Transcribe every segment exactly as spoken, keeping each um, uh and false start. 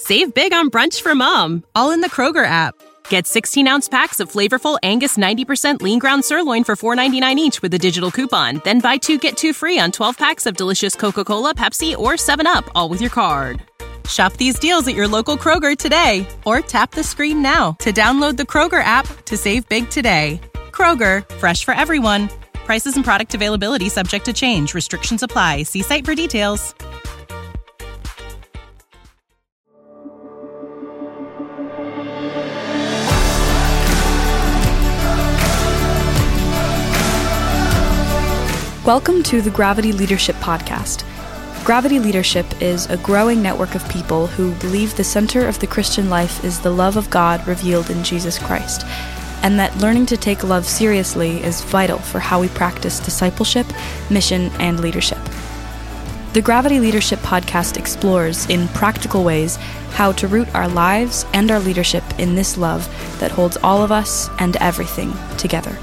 Save big on brunch for mom, all in the Kroger app. Get sixteen-ounce packs of flavorful Angus ninety percent lean ground sirloin for four ninety-nine each with a digital coupon. Then buy two, get two free on twelve packs of delicious Coca-Cola, Pepsi, or seven up, all with your card. Shop these deals at your local Kroger today, or tap the screen now to download the Kroger app to save big today. Kroger, fresh for everyone. Prices and product availability subject to change. Restrictions apply. See site for details. Welcome to the Gravity Leadership Podcast. Gravity Leadership is a growing network of people who believe the center of the Christian life is the love of God revealed in Jesus Christ, and that learning to take love seriously is vital for how we practice discipleship, mission, and leadership. The Gravity Leadership Podcast explores, in practical ways, how to root our lives and our leadership in this love that holds all of us and everything together.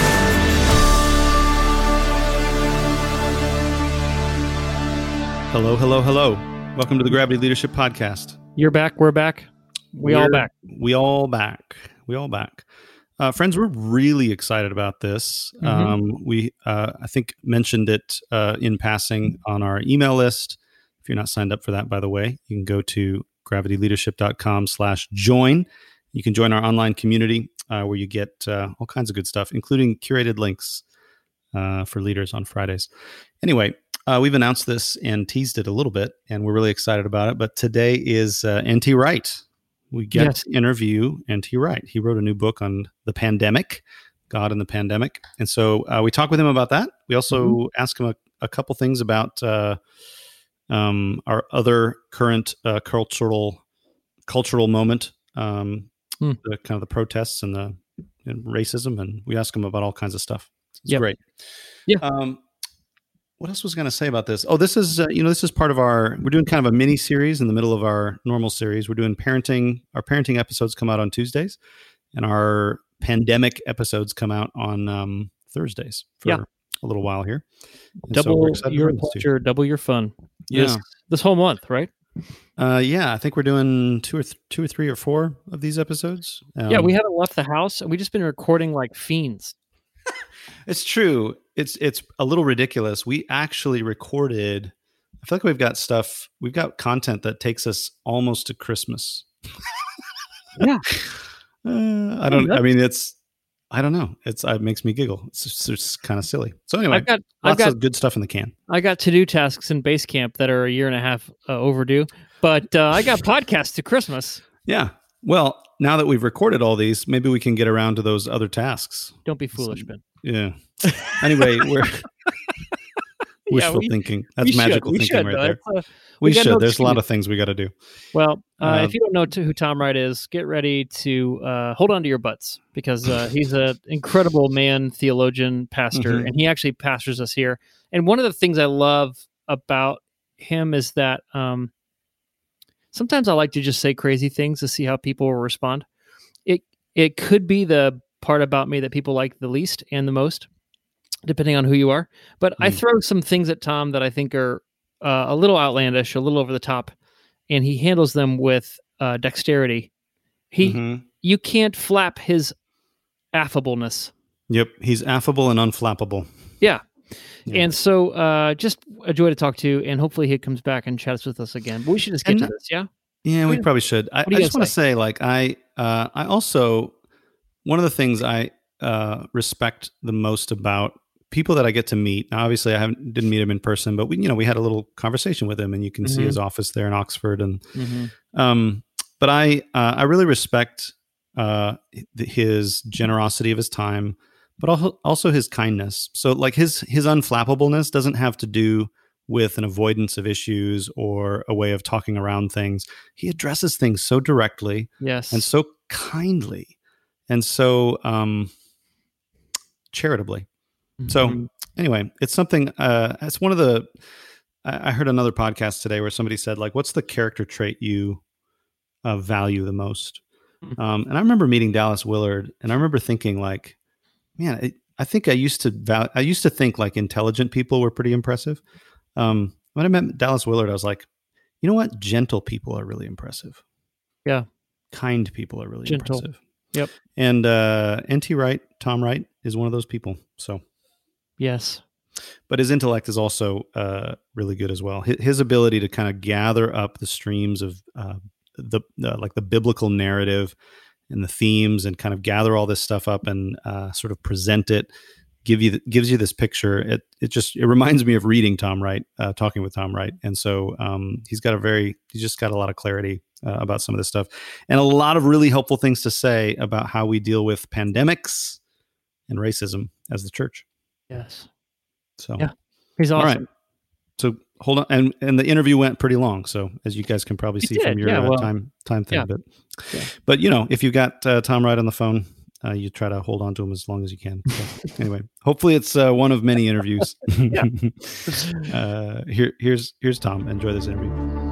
Hello, hello, hello. Welcome to the Gravity Leadership Podcast. You're back. We're back. We we're, all back. We all back. We all back. Uh, friends, we're really excited about this. Mm-hmm. Um, we, uh, I think, mentioned it uh, in passing on our email list. If you're not signed up for that, by the way, you can go to gravityleadership.com slash join. You can join our online community uh, where you get uh, all kinds of good stuff, including curated links uh, for leaders on Fridays. Anyway, Uh, we've announced this and teased it a little bit, and we're really excited about it. But today is uh, N T Wright. We get yes. to interview N T Wright. He wrote a new book on the pandemic, God and the pandemic. And so uh, we talk with him about that. We also mm-hmm. ask him a, a couple things about uh, um, our other current uh, cultural cultural moment, um, mm. the kind of the protests and the and racism. And we ask him about all kinds of stuff. It's yep. great. Yeah. Um, What else was I going to say about this? Oh, this is, uh, you know, this is part of our, we're doing kind of a mini series in the middle of our normal series. We're doing parenting. Our parenting episodes come out on Tuesdays, and our pandemic episodes come out on um, Thursdays for yeah. a little while here. And double so your pleasure, double your fun. Yeah. This, this whole month, right? Uh, yeah, I think we're doing two or th- two or three or four of these episodes. Um, yeah, we haven't left the house, and we've just been recording like fiends. It's true. It's it's a little ridiculous. We actually recorded. I feel like we've got stuff. We've got content that takes us almost to Christmas. Yeah. Uh, I don't. I mean, it's. I don't know. It's. It makes me giggle. It's just, it's kind of silly. So anyway, I've got, lots I've got, of good stuff in the can. I got to do tasks in Basecamp that are a year and a half uh, overdue, but uh, I got podcasts to Christmas. Yeah. Well, now that we've recorded all these, maybe we can get around to those other tasks. Don't be foolish, so, Ben. Yeah. Anyway, we're wishful yeah, we, thinking. That's magical should. thinking should, right though. there. Uh, we, we should. no There's a lot of things we got to do. Well, uh, uh, if you don't know t- who Tom Wright is, get ready to uh, hold on to your butts, because uh, he's an incredible man, theologian, pastor, mm-hmm. and he actually pastors us here. And one of the things I love about him is that um, sometimes I like to just say crazy things to see how people will respond. It it could be the part about me that people like the least and the most, depending on who you are. But mm. I throw some things at Tom that I think are uh, a little outlandish, a little over the top, and he handles them with uh, dexterity. He, mm-hmm. You can't flap his affableness. Yep, he's affable and unflappable. Yeah. yeah. And so uh, just a joy to talk to, and hopefully he comes back and chats with us again. But we should just get and, to this, yeah? Yeah, we probably should. I, I just want to say, like, I uh, I also, one of the things I uh, respect the most about people that I get to meet. Now, obviously, I haven't didn't meet him in person, but we, you know, we had a little conversation with him, and you can mm-hmm. see his office there in Oxford. And mm-hmm. um, but I uh, I really respect uh, his generosity of his time, but also also his kindness. So, like his his unflappableness doesn't have to do with an avoidance of issues or a way of talking around things. He addresses things so directly, yes, and so kindly, and so um, charitably. Mm-hmm. So anyway, it's something, uh, it's one of the, I, I heard another podcast today where somebody said, like, what's the character trait you uh, value the most? Mm-hmm. Um, and I remember meeting Dallas Willard, and I remember thinking, like, man, it, I think I used to, val- I used to think like intelligent people were pretty impressive. Um, when I met Dallas Willard, I was like, you know what? Gentle people are really impressive. Yeah. Kind people are really Gentle. impressive. Yep. And uh, N T Wright, Tom Wright, is one of those people. So, yes. But his intellect is also uh, really good as well. His, his ability to kind of gather up the streams of uh, the uh, like the biblical narrative and the themes, and kind of gather all this stuff up and uh, sort of present it, give you gives you this picture. It it just it reminds me of reading Tom Wright, uh, talking with Tom Wright, and so um, he's got a very he's just got a lot of clarity uh, about some of this stuff, and a lot of really helpful things to say about how we deal with pandemics and racism as the church. Yes. So yeah, he's awesome. All right. So hold on, and and the interview went pretty long. So as you guys can probably He see did. from your Yeah, uh, well, time time thing, yeah. but Yeah. but you know, if you got uh, Tom Wright on the phone, uh, you try to hold on to him as long as you can. So, anyway, hopefully it's uh, one of many interviews. uh, here here's here's Tom. Enjoy this interview.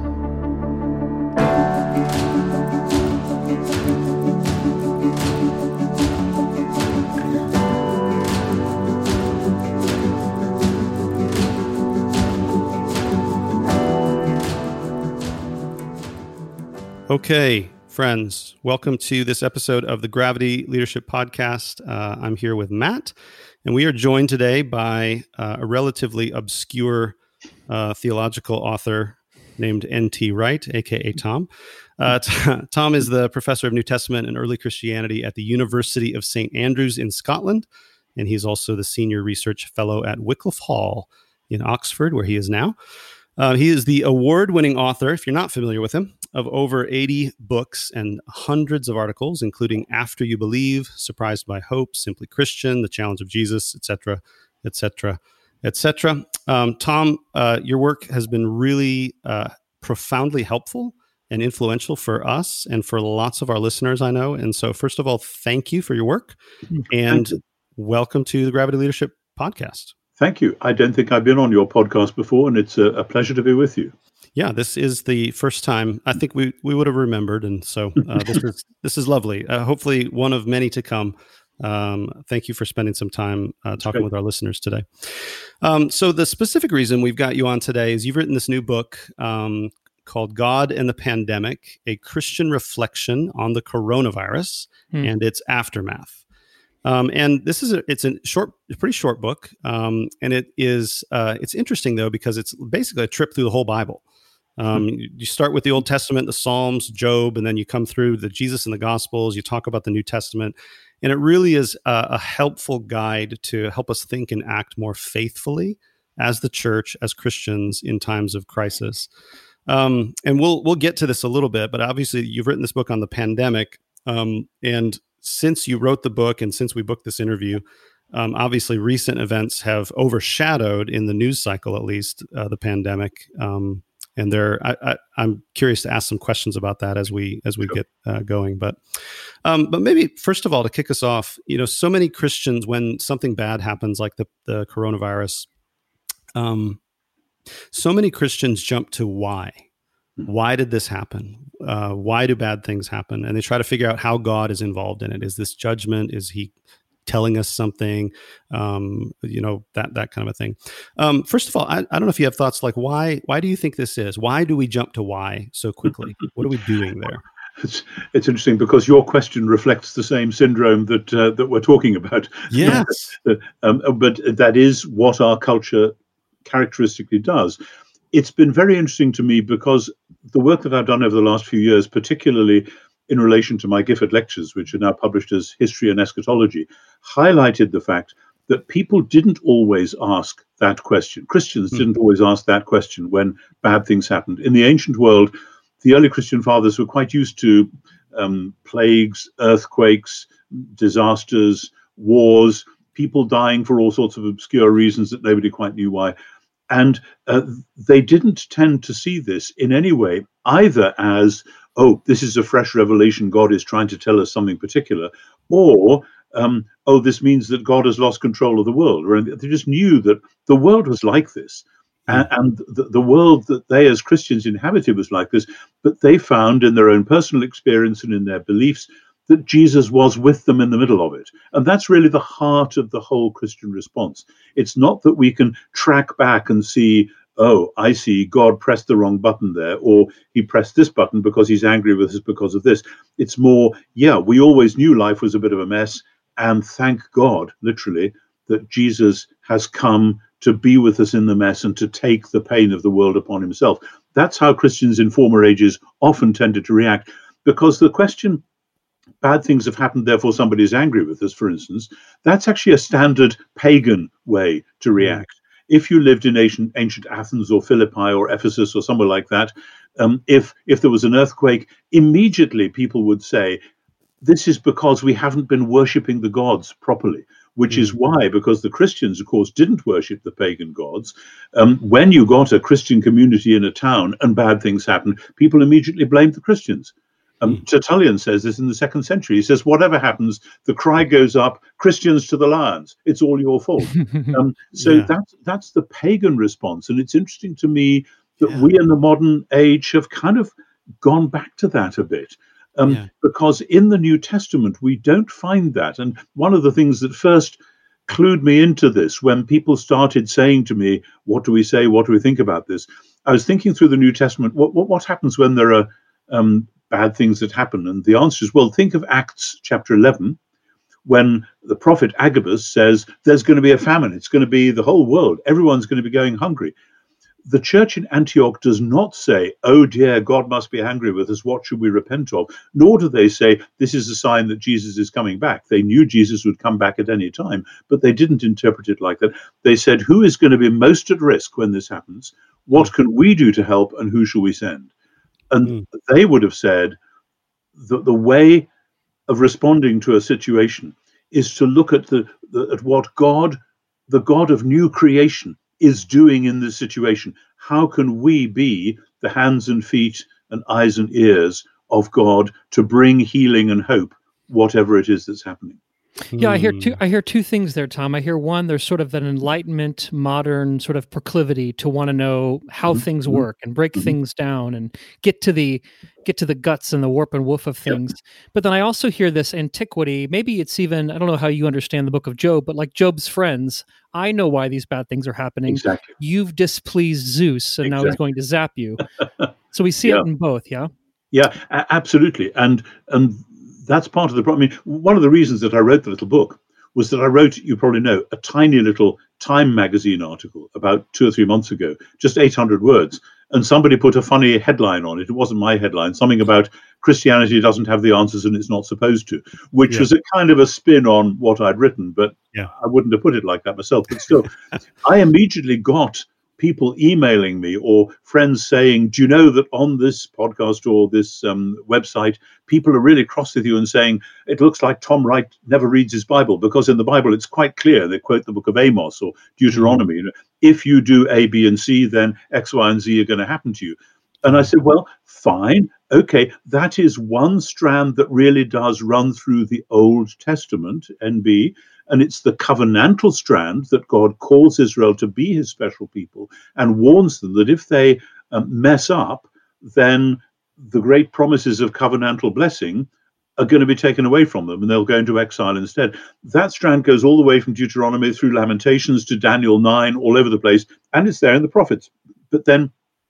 Okay, friends, welcome to this episode of the Gravity Leadership Podcast. Uh, I'm here with Matt, and we are joined today by uh, a relatively obscure uh, theological author named N T Wright, aka Tom. Uh, t- Tom is the professor of New Testament and Early Christianity at the University of Saint Andrews in Scotland, and he's also the senior research fellow at Wycliffe Hall in Oxford, where he is now. Uh, he is the award-winning author, if you're not familiar with him, of over eighty books and hundreds of articles, including After You Believe, Surprised by Hope, Simply Christian, The Challenge of Jesus, et cetera, et cetera, et cetera. Um, Tom, uh, your work has been really uh, profoundly helpful and influential for us and for lots of our listeners, I know. And so, first of all, thank you for your work, and welcome to the Gravity Leadership Podcast. Thank you. I don't think I've been on your podcast before, and it's a, a pleasure to be with you. Yeah, this is the first time I think we, we would have remembered, and so uh, this is this is lovely. Uh, hopefully, one of many to come. Um, thank you for spending some time uh, talking with our listeners today. Um, so, the specific reason we've got you on today is you've written this new book um, called "God and the Pandemic: A Christian Reflection on the Coronavirus hmm. and Its Aftermath." Um, and this is a, it's a short, a pretty short book. Um, and it is, uh, it's interesting though, because it's basically a trip through the whole Bible. Um, mm-hmm. You start with the Old Testament, the Psalms, Job, and then you come through the Jesus and the Gospels. You talk about the New Testament, and it really is a, a helpful guide to help us think and act more faithfully as the church, as Christians in times of crisis. Um, and we'll, we'll get to this a little bit, but obviously you've written this book on the pandemic, um, and since you wrote the book and since we booked this interview, um, obviously recent events have overshadowed, in the news cycle at least, uh, the pandemic. Um, and there, I, I, I'm curious to ask some questions about that as we as we sure. get uh, going. But um, but maybe first of all, to kick us off, you know, so many Christians, when something bad happens, like the the coronavirus, um, so many Christians jump to why. Why did this happen? Uh, why do bad things happen? And they try to figure out how God is involved in it. Is this judgment? Is he telling us something? Um, you know, that that kind of a thing. Um, first of all, I, I don't know if you have thoughts like, why why do you think this is? Why do we jump to why so quickly? What are we doing there? It's, it's interesting because your question reflects the same syndrome that uh, that we're talking about. Yes. um, but that is what our culture characteristically does. It's been very interesting to me because the work that I've done over the last few years, particularly in relation to my Gifford lectures, which are now published as History and Eschatology, highlighted the fact that people didn't always ask that question. Christians mm. didn't always ask that question when bad things happened. In the ancient world, the early Christian fathers were quite used to um, plagues, earthquakes, disasters, wars, people dying for all sorts of obscure reasons that nobody quite knew why. And uh, they didn't tend to see this in any way, either as, oh, this is a fresh revelation, God is trying to tell us something particular, or, um, oh, this means that God has lost control of the world. Or they just knew that the world was like this. And, and the, the world that they as Christians inhabited was like this, but they found in their own personal experience and in their beliefs that Jesus was with them in the middle of it. And that's really the heart of the whole Christian response. It's not that we can track back and see oh, I see, God pressed the wrong button there, or he pressed this button because he's angry with us because of this. It's more, yeah, we always knew life was a bit of a mess, and thank God, literally, that Jesus has come to be with us in the mess and to take the pain of the world upon himself. That's how Christians in former ages often tended to react, because the question, bad things have happened, therefore somebody is angry with us, for instance, that's actually a standard pagan way to react. Mm. If you lived in ancient, ancient Athens or Philippi or Ephesus or somewhere like that, um, if, if there was an earthquake, immediately people would say, this is because we haven't been worshipping the gods properly, which mm. is why, because the Christians, of course, didn't worship the pagan gods. Um, when you got a Christian community in a town and bad things happened, people immediately blamed the Christians. Um, mm. Tertullian says this in the second century. He says, whatever happens, the cry goes up, Christians to the lions. It's all your fault. um, so yeah. that's, that's the pagan response. And it's interesting to me that yeah. we in the modern age have kind of gone back to that a bit. Um, yeah. Because in the New Testament, we don't find that. And one of the things that first clued me into this, when people started saying to me, what do we say, what do we think about this? I was thinking through the New Testament, what, what, what happens when there are um, bad things that happen? And the answer is, well, think of Acts chapter eleven, when the prophet Agabus says, there's going to be a famine. It's going to be the whole world. Everyone's going to be going hungry. The church in Antioch does not say, oh dear, God must be angry with us, what should we repent of? Nor do they say, this is a sign that Jesus is coming back. They knew Jesus would come back at any time, but they didn't interpret it like that. They said, who is going to be most at risk when this happens? What can we do to help, and who shall we send? And mm. they would have said that the way of responding to a situation is to look at the, the at what God, the God of new creation, is doing in this situation. How can we be the hands and feet and eyes and ears of God to bring healing and hope, whatever it is that's happening? Yeah, I hear two. I hear two things there, Tom. I hear one, there's sort of an Enlightenment, modern sort of proclivity to want to know how mm-hmm. things work and break mm-hmm. things down and get to the get to the guts and the warp and woof of things. Yep. But then I also hear this antiquity. Maybe it's even, I don't know how you understand the book of Job, but like Job's friends, I know why these bad things are happening. Exactly. You've displeased Zeus, and exactly. now he's going to zap you. So we see yeah. it in both. Yeah. Yeah, a- absolutely. And and. That's part of the problem. I mean, one of the reasons that I wrote the little book was that I wrote, you probably know, a tiny little Time magazine article about two or three months ago, just eight hundred words. And somebody put a funny headline on it. It wasn't my headline, something about Christianity doesn't have the answers and it's not supposed to, which yeah. was a kind of a spin on what I'd written. But yeah. I wouldn't have put it like that myself. But still, I immediately got people emailing me or friends saying, do you know that on this podcast or this um, website, people are really cross with you and saying, it looks like Tom Wright never reads his Bible, because in the Bible, it's quite clear. They quote the book of Amos or Deuteronomy. Mm-hmm. You know, if you do A, B, and C, then X, Y, and Z are going to happen to you. And I said, well, fine. Okay, that is one strand that really does run through the Old Testament, N B, and it's the covenantal strand that God calls Israel to be his special people and warns them that if they um, mess up, then the great promises of covenantal blessing are going to be taken away from them and they'll go into exile instead. That strand goes all the way from Deuteronomy through Lamentations to Daniel nine, all over the place, and it's there in the prophets. But then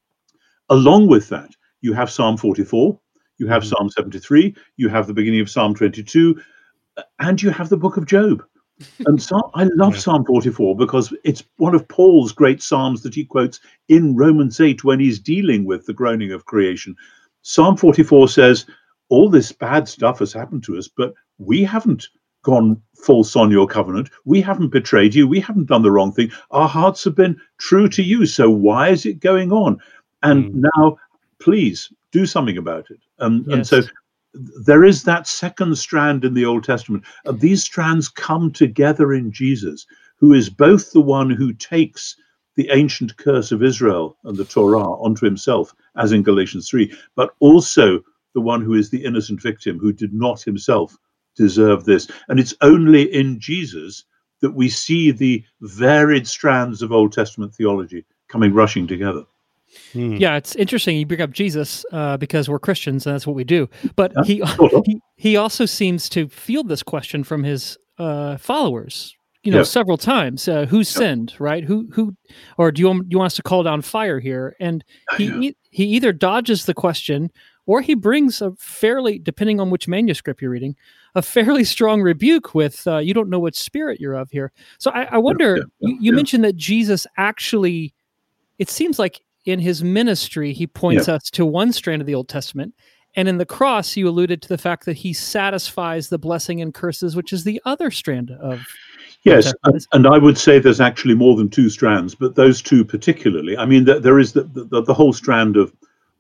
along with that, you have Psalm forty-four, you have mm-hmm. Psalm seventy-three, you have the beginning of Psalm twenty-two, and you have the book of Job. And so I love yeah. Psalm forty-four because it's one of Paul's great psalms that he quotes in Romans eight when he's dealing with the groaning of creation. Psalm forty-four says, all this bad stuff has happened to us, but we haven't gone false on your covenant. We haven't betrayed you. We haven't done the wrong thing. Our hearts have been true to you. So why is it going on? And mm. now, please do something about it. Um, yes. And so there is that second strand in the Old Testament. Uh, these strands come together in Jesus, who is both the one who takes the ancient curse of Israel and the Torah onto himself, as in Galatians three, but also the one who is the innocent victim who did not himself deserve this. And it's only in Jesus that we see the varied strands of Old Testament theology coming rushing together. Hmm. Yeah, it's interesting you bring up Jesus uh, because we're Christians and that's what we do. But yeah, he, he he also seems to field this question from his uh, followers. you know, yeah. several times. Uh, who sinned, yeah. right? Who, who, or do you want, you want us to call down fire here? And he, yeah. he either dodges the question, or he brings a fairly, depending on which manuscript you're reading, a fairly strong rebuke with, uh, you don't know what spirit you're of here. So I, I wonder, yeah, yeah, you, you yeah. mentioned that Jesus actually, it seems like in his ministry, he points yeah. us to one strand of the Old Testament. And in the cross, you alluded to the fact that he satisfies the blessing and curses, which is the other strand of Yes, and, and I would say there's actually more than two strands, but those two particularly. I mean, there is the, the, the whole strand of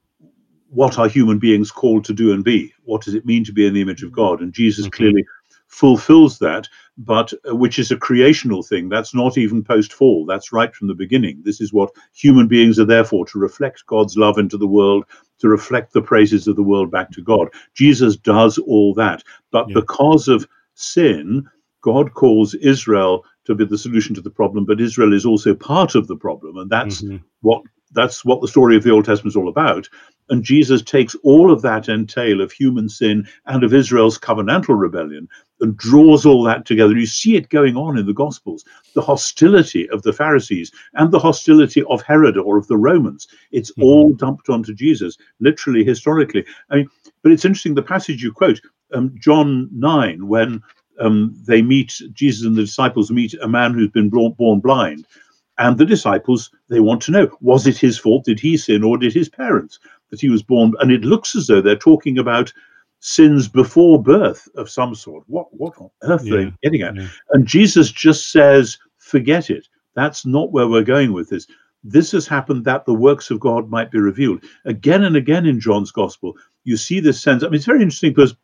what are human beings called to do and be? What does it mean to be in the image of God? And Jesus mm-hmm. clearly fulfills that, but uh, which is a creational thing. That's not even post-fall. That's right from the beginning. This is what human beings are there for, to reflect God's love into the world, to reflect the praises of the world back to God. Jesus does all that. But yeah. because of sin, God calls Israel to be the solution to the problem, but Israel is also part of the problem. And that's mm-hmm. what that's what the story of the Old Testament is all about. And Jesus takes all of that entail of human sin and of Israel's covenantal rebellion and draws all that together. You see it going on in the Gospels, the hostility of the Pharisees and the hostility of Herod or of the Romans. It's mm-hmm. all dumped onto Jesus, literally, historically. I mean, but it's interesting, the passage you quote, um, John nine, when um, they meet, Jesus and the disciples meet a man who's been born blind. And the disciples, they want to know, was it his fault? Did he sin, or did his parents that he was born? And it looks as though they're talking about sins before birth of some sort. What what on earth yeah, are they getting at? Yeah. And Jesus just says, forget it. That's not where we're going with this. This has happened that the works of God might be revealed. Again and again in John's Gospel, you see this sense. I mean, it's very interesting because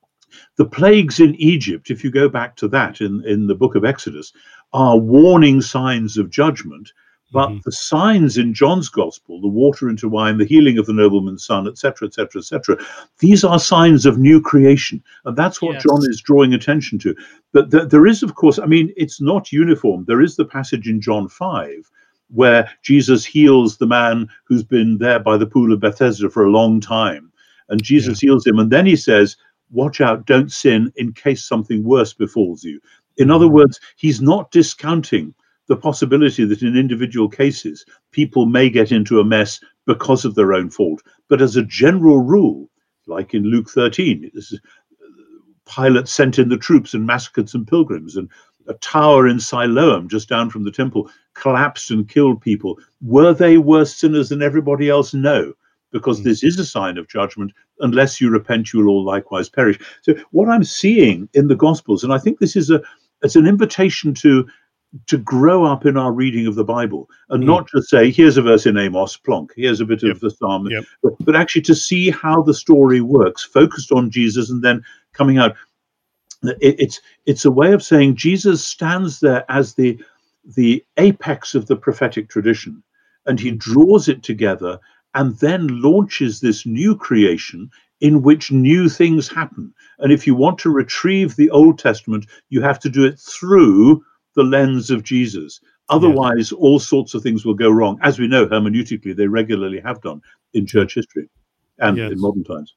the plagues in Egypt, if you go back to that in, in the book of Exodus, are warning signs of judgment. But mm-hmm. the signs in John's Gospel, the water into wine, the healing of the nobleman's son, et cetera, et cetera, et cetera, these are signs of new creation. And that's what yes. John is drawing attention to. But th- there is, of course, I mean, it's not uniform. There is the passage in John five where Jesus heals the man who's been there by the pool of Bethesda for a long time. And Jesus yeah. heals him. And then he says, watch out, don't sin in case something worse befalls you. In other words, he's not discounting the possibility that in individual cases, people may get into a mess because of their own fault. But as a general rule, like in Luke thirteen, this is, Pilate sent in the troops and massacred some pilgrims, and a tower in Siloam, just down from the temple, collapsed and killed people. Were they worse sinners than everybody else? No, because this is a sign of judgment. Unless you repent, you will all likewise perish. So what I'm seeing in the Gospels, and I think this is a it's an invitation to to grow up in our reading of the Bible and mm. not just say, here's a verse in Amos, plonk, here's a bit yep. of the Psalm, yep. but, but actually to see how the story works, focused on Jesus and then coming out. It, it's it's a way of saying Jesus stands there as the the apex of the prophetic tradition, and he draws it together and then launches this new creation in which new things happen. And if you want to retrieve the Old Testament, you have to do it through the lens of Jesus. Otherwise, yeah. all sorts of things will go wrong. As we know, hermeneutically, they regularly have done in church history and yes. in modern times.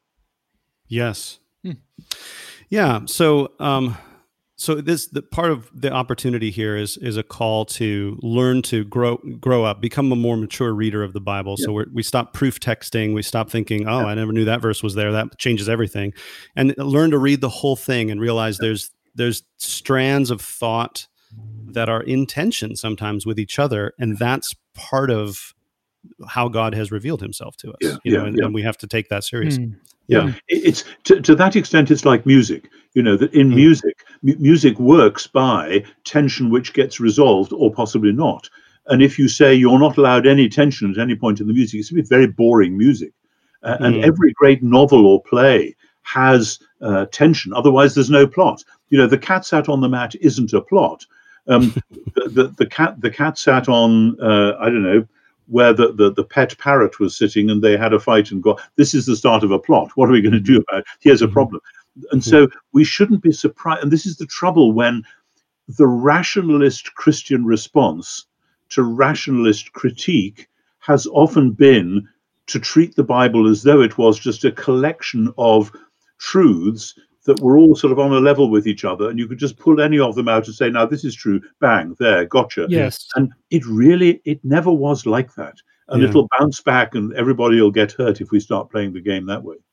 Yes. Hmm. Yeah. So, um, so this the part of the opportunity here is is a call to learn to grow grow up, become a more mature reader of the Bible. Yeah. So we're, we stop proof texting. We stop thinking, oh, yeah. I never knew that verse was there. That changes everything. And learn to read the whole thing and realize yeah. there's there's strands of thought that are in tension sometimes with each other, and that's part of how God has revealed himself to us. Yeah, you know, yeah, and, yeah. and we have to take that seriously. Mm. Yeah. yeah, it's to, to that extent, it's like music. You know, that in mm. music, m- music works by tension which gets resolved or possibly not. And if you say you're not allowed any tension at any point in the music, it's going to be very boring music. Uh, mm. And every great novel or play has uh, tension. Otherwise, there's no plot. You know, The Cat Sat on the Mat isn't a plot. Um, the, the the cat the cat sat on uh, I don't know where the, the the pet parrot was sitting, and they had a fight and got. This is the start of a plot. What are we going to do about it? Here's a problem. And so we shouldn't be surprised. And this is the trouble when the rationalist Christian response to rationalist critique has often been to treat the Bible as though it was just a collection of truths that were all sort of on a level with each other, and you could just pull any of them out and say, now this is true, bang, there, gotcha. Yes. And it really, it never was like that. And yeah. it'll bounce back and everybody will get hurt if we start playing the game that way.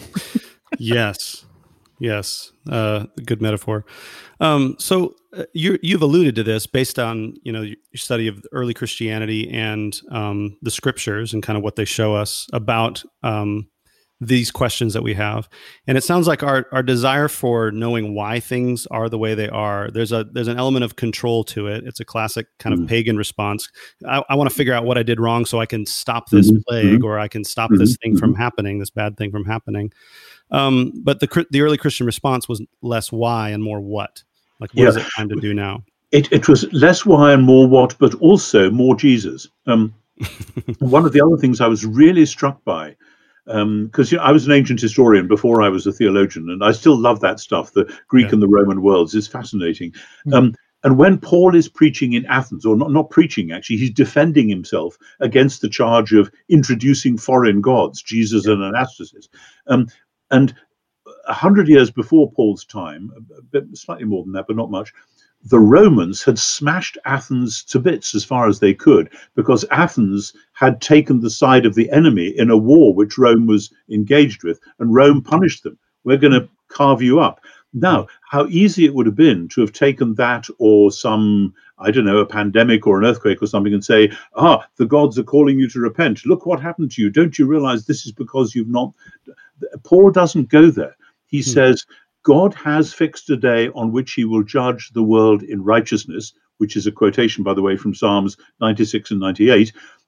Yes. Yes. Uh, good metaphor. Um, so uh, you, you've alluded to this based on, you know, your study of early Christianity and um, the scriptures and kind of what they show us about um, these questions that we have. And it sounds like our, our desire for knowing why things are the way they are, there's a there's an element of control to it. It's a classic kind of mm-hmm. pagan response. I, I want to figure out what I did wrong so I can stop this mm-hmm. plague, or I can stop mm-hmm. this thing from happening, this bad thing from happening. Um, but the the early Christian response was less why and more what. Like, what yeah. is it time to do now? It it was less why and more what, but also more Jesus. Um, one of the other things I was really struck by, because um, you know, I was an ancient historian before I was a theologian, and I still love that stuff. The Greek yeah. and the Roman worlds is fascinating. Mm-hmm. Um, and when Paul is preaching in Athens, or not, not preaching, actually, he's defending himself against the charge of introducing foreign gods, Jesus yeah. and Anastasis. Um, and a hundred years before Paul's time, a bit, slightly more than that, but not much, the Romans had smashed Athens to bits as far as they could, because Athens had taken the side of the enemy in a war which Rome was engaged with, and Rome punished them. We're going to carve you up. Now, how easy it would have been to have taken that, or some, I don't know, a pandemic or an earthquake or something, and say, ah, the gods are calling you to repent. Look what happened to you. Don't you realize this is because you've not... Paul doesn't go there. He hmm. says, God has fixed a day on which he will judge the world in righteousness, which is a quotation, by the way, from Psalms ninety-six and ninety-eight,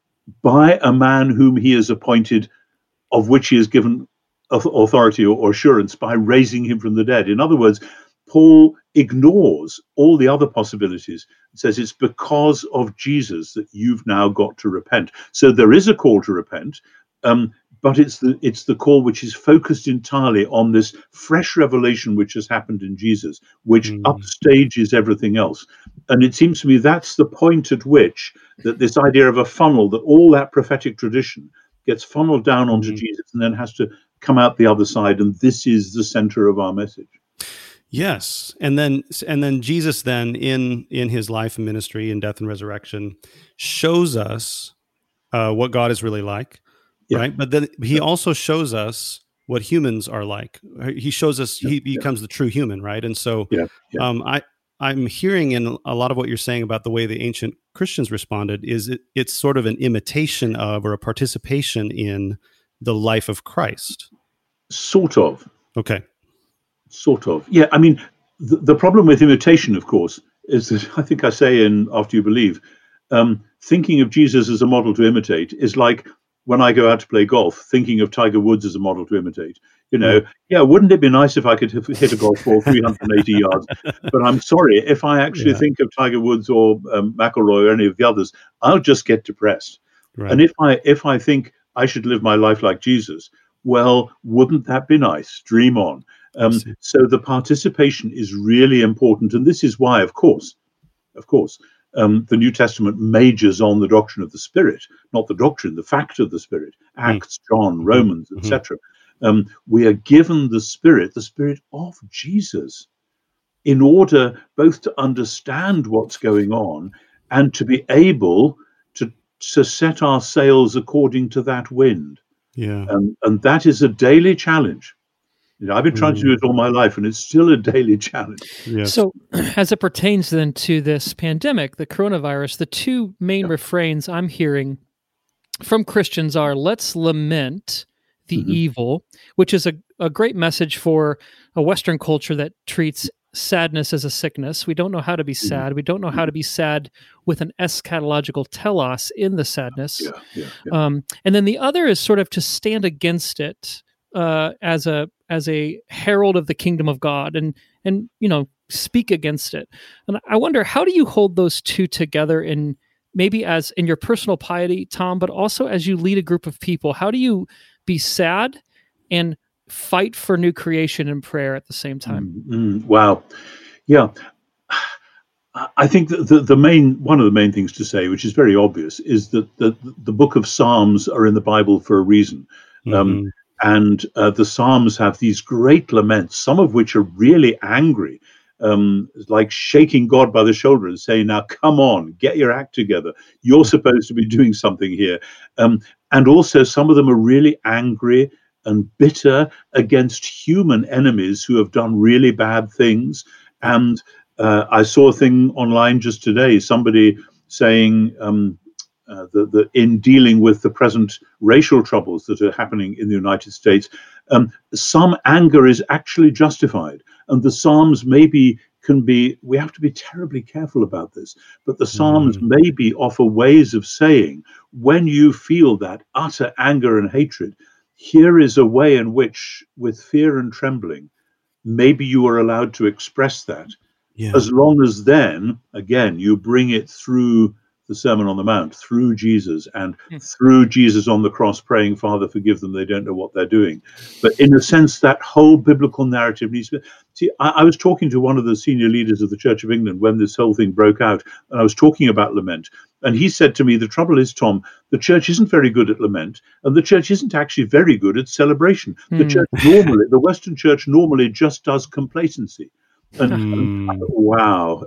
by a man whom he has appointed, of which he has given authority or assurance, by raising him from the dead. In other words, Paul ignores all the other possibilities. It says it's because of Jesus that you've now got to repent. So there is a call to repent, um, but it's the it's the call which is focused entirely on this fresh revelation which has happened in Jesus, which mm. upstages everything else. And it seems to me that's the point at which that this idea of a funnel, that all that prophetic tradition gets funneled down onto mm. Jesus and then has to come out the other side, and this is the center of our message. Yes, and then and then Jesus then in in his life and ministry and death and resurrection shows us uh, what God is really like. Yeah. Right. But then he also shows us what humans are like. He shows us yeah, he becomes yeah. the true human. Right. And so yeah, yeah. Um, I, I'm hearing in a lot of what you're saying about the way the ancient Christians responded is it, it's sort of an imitation of, or a participation in the life of Christ. Sort of. Okay. Sort of. Yeah. I mean, the, the problem with imitation, of course, is that I think I say in After You Believe, um, thinking of Jesus as a model to imitate is like, when I go out to play golf, thinking of Tiger Woods as a model to imitate. You know, mm. yeah, wouldn't it be nice if I could hit a golf ball three hundred eighty yards? But I'm sorry, if I actually yeah. think of Tiger Woods or um, McIlroy or any of the others, I'll just get depressed. Right. And if I if I think I should live my life like Jesus, well, wouldn't that be nice? Dream on. Um, so the participation is really important. And this is why, of course, of course, Um, the New Testament majors on the doctrine of the Spirit, not the doctrine, the fact of the Spirit. Acts, John, Romans, mm-hmm. et cetera. Um, we are given the Spirit, the Spirit of Jesus, in order both to understand what's going on and to be able to, to set our sails according to that wind. Yeah, um, and that is a daily challenge. You know, I've been trying to do it all my life, and it's still a daily challenge. Yes. So, as it pertains then to this pandemic, the coronavirus, the two main yeah. refrains I'm hearing from Christians are, let's lament the mm-hmm. evil, which is a, a great message for a Western culture that treats sadness as a sickness. We don't know how to be mm-hmm. sad. We don't know how to be sad with an eschatological telos in the sadness. Yeah, yeah, yeah. Um, and then the other is sort of to stand against it uh, as a as a herald of the kingdom of God, and, and, you know, speak against it. And I wonder, how do you hold those two together in maybe as in your personal piety, Tom, but also as you lead a group of people? How do you be sad and fight for new creation in prayer at the same time? Mm-hmm. Wow. Yeah. I think that the, the main, one of the main things to say, which is very obvious, is that the, the book of Psalms are in the Bible for a reason. Mm-hmm. Um, And uh, the Psalms have these great laments, some of which are really angry, um, like shaking God by the shoulder and saying, now, come on, get your act together. You're supposed to be doing something here. Um, and also some of them are really angry and bitter against human enemies who have done really bad things. And uh, I saw a thing online just today, somebody saying um, uh, that, that in dealing with the present racial troubles that are happening in the United States, um, some anger is actually justified. And the Psalms maybe can be, we have to be terribly careful about this, but the Psalms mm. maybe offer ways of saying, when you feel that utter anger and hatred, here is a way in which, with fear and trembling, maybe you are allowed to express that, yeah. as long as then, again, you bring it through the Sermon on the Mount, through Jesus, and mm. through Jesus on the cross praying, Father, forgive them, they don't know what they're doing. But in a sense, that whole biblical narrative needs to... See, I, I was talking to one of the senior leaders of the Church of England when this whole thing broke out, and I was talking about lament. And he said to me, the trouble is, Tom, the church isn't very good at lament, and the church isn't actually very good at celebration. Mm. The church normally, the Western church normally just does complacency. And, mm. and I thought, wow,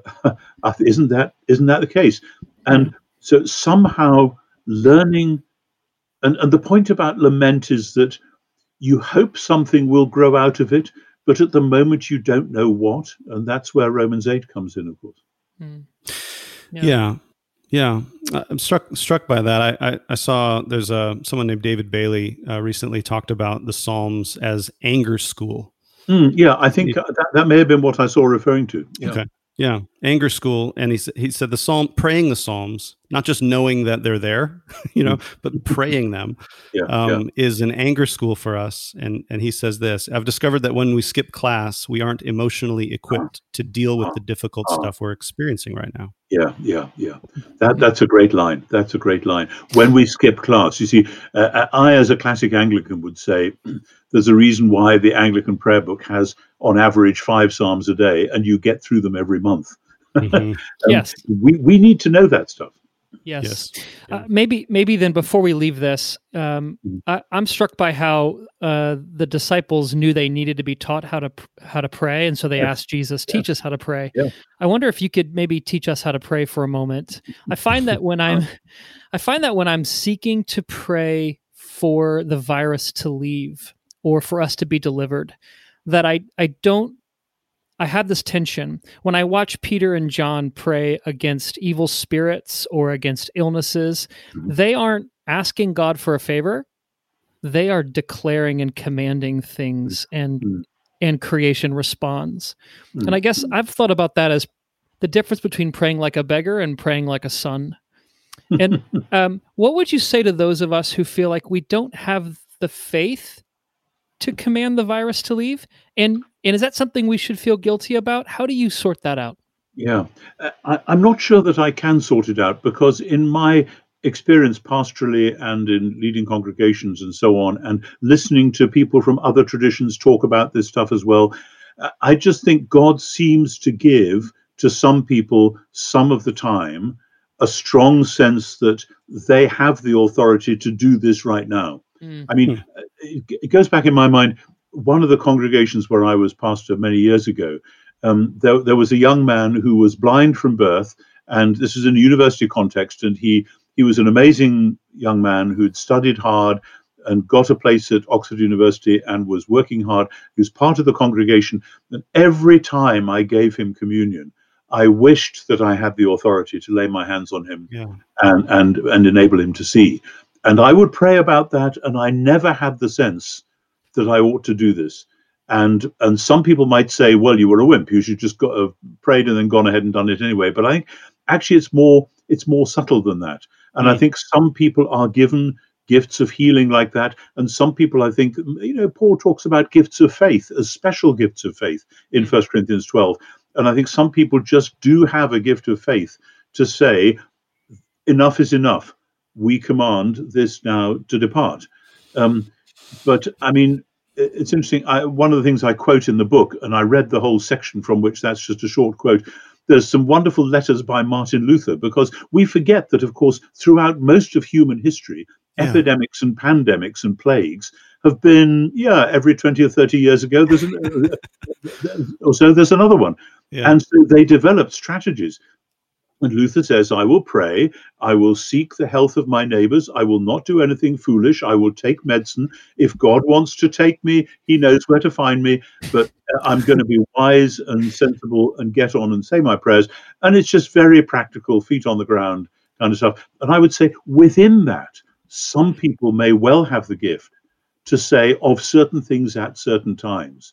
isn't that isn't that the case? And so somehow learning, and, and the point about lament is that you hope something will grow out of it, but at the moment you don't know what, and that's where Romans eight comes in, of course. Mm. Yeah. yeah. Yeah, I'm struck struck by that. I, I, I saw there's a someone named David Bailey uh, recently talked about the Psalms as anger school. Mm, yeah, I think that, that may have been what I saw referring to. Yeah. Okay, yeah, anger school, and he he said the Psalm, praying the Psalms, not just knowing that they're there, you know, but praying them, yeah, um, yeah. is an anger school for us. And and he says this: I've discovered that when we skip class, we aren't emotionally equipped to deal with the difficult stuff we're experiencing right now. Yeah, yeah, yeah. That that's a great line. That's a great line. When we skip class, you see, uh, I, as a classic Anglican, would say there's a reason why the Anglican prayer book has, on average, five psalms a day, and you get through them every month. Mm-hmm. Yes, we we need to know that stuff. Yes. yes. Yeah. Uh, maybe, maybe then before we leave this, um, mm-hmm. I, I'm struck by how uh, the disciples knew they needed to be taught how to how to pray, and so they yeah. asked Jesus, "Teach yeah. us how to pray." Yeah. I wonder if you could maybe teach us how to pray for a moment. I find that when I'm, I find that when I'm seeking to pray for the virus to leave or for us to be delivered, that I I don't. I have this tension when I watch Peter and John pray against evil spirits or against illnesses. Mm-hmm. They aren't asking God for a favor. They are declaring and commanding things, and mm-hmm. and creation responds. Mm-hmm. And I guess I've thought about that as the difference between praying like a beggar and praying like a son. And um, what would you say to those of us who feel like we don't have the faith to command the virus to leave? And and is that something we should feel guilty about? How do you sort that out? Yeah, I, I'm not sure that I can sort it out, because in my experience pastorally and in leading congregations and so on, and listening to people from other traditions talk about this stuff as well, I just think God seems to give to some people some of the time a strong sense that they have the authority to do this right now. Mm. I mean, it, it goes back in my mind, one of the congregations where I was pastor many years ago, um, there, there was a young man who was blind from birth, and this is in a university context, and he he was an amazing young man who'd studied hard and got a place at Oxford University and was working hard. He was part of the congregation, and every time I gave him communion, I wished that I had the authority to lay my hands on him yeah. and, and, and enable him to see. And I would pray about that, and I never had the sense that I ought to do this. And and some people might say, well, you were a wimp. You should just go, uh, prayed and then gone ahead and done it anyway. But I think actually it's more it's more subtle than that. And mm. I think some people are given gifts of healing like that. And some people, I think, you know, Paul talks about gifts of faith as special gifts of faith in mm. First Corinthians twelve. And I think some people just do have a gift of faith to say, enough is enough. We command this now to depart. Um, but I mean, it's interesting. I, one of the things I quote in the book, and I read the whole section from which that's just a short quote, there's some wonderful letters by Martin Luther, because we forget that, of course, throughout most of human history, yeah. epidemics and pandemics and plagues have been, yeah, every twenty or thirty years ago, there's an, or so there's another one. Yeah. And so they developed strategies. And Luther says, I will pray, I will seek the health of my neighbors, I will not do anything foolish, I will take medicine. If God wants to take me, he knows where to find me, but I'm going to be wise and sensible and get on and say my prayers. And it's just very practical, feet on the ground kind of stuff. And I would say within that, some people may well have the gift to say of certain things at certain times,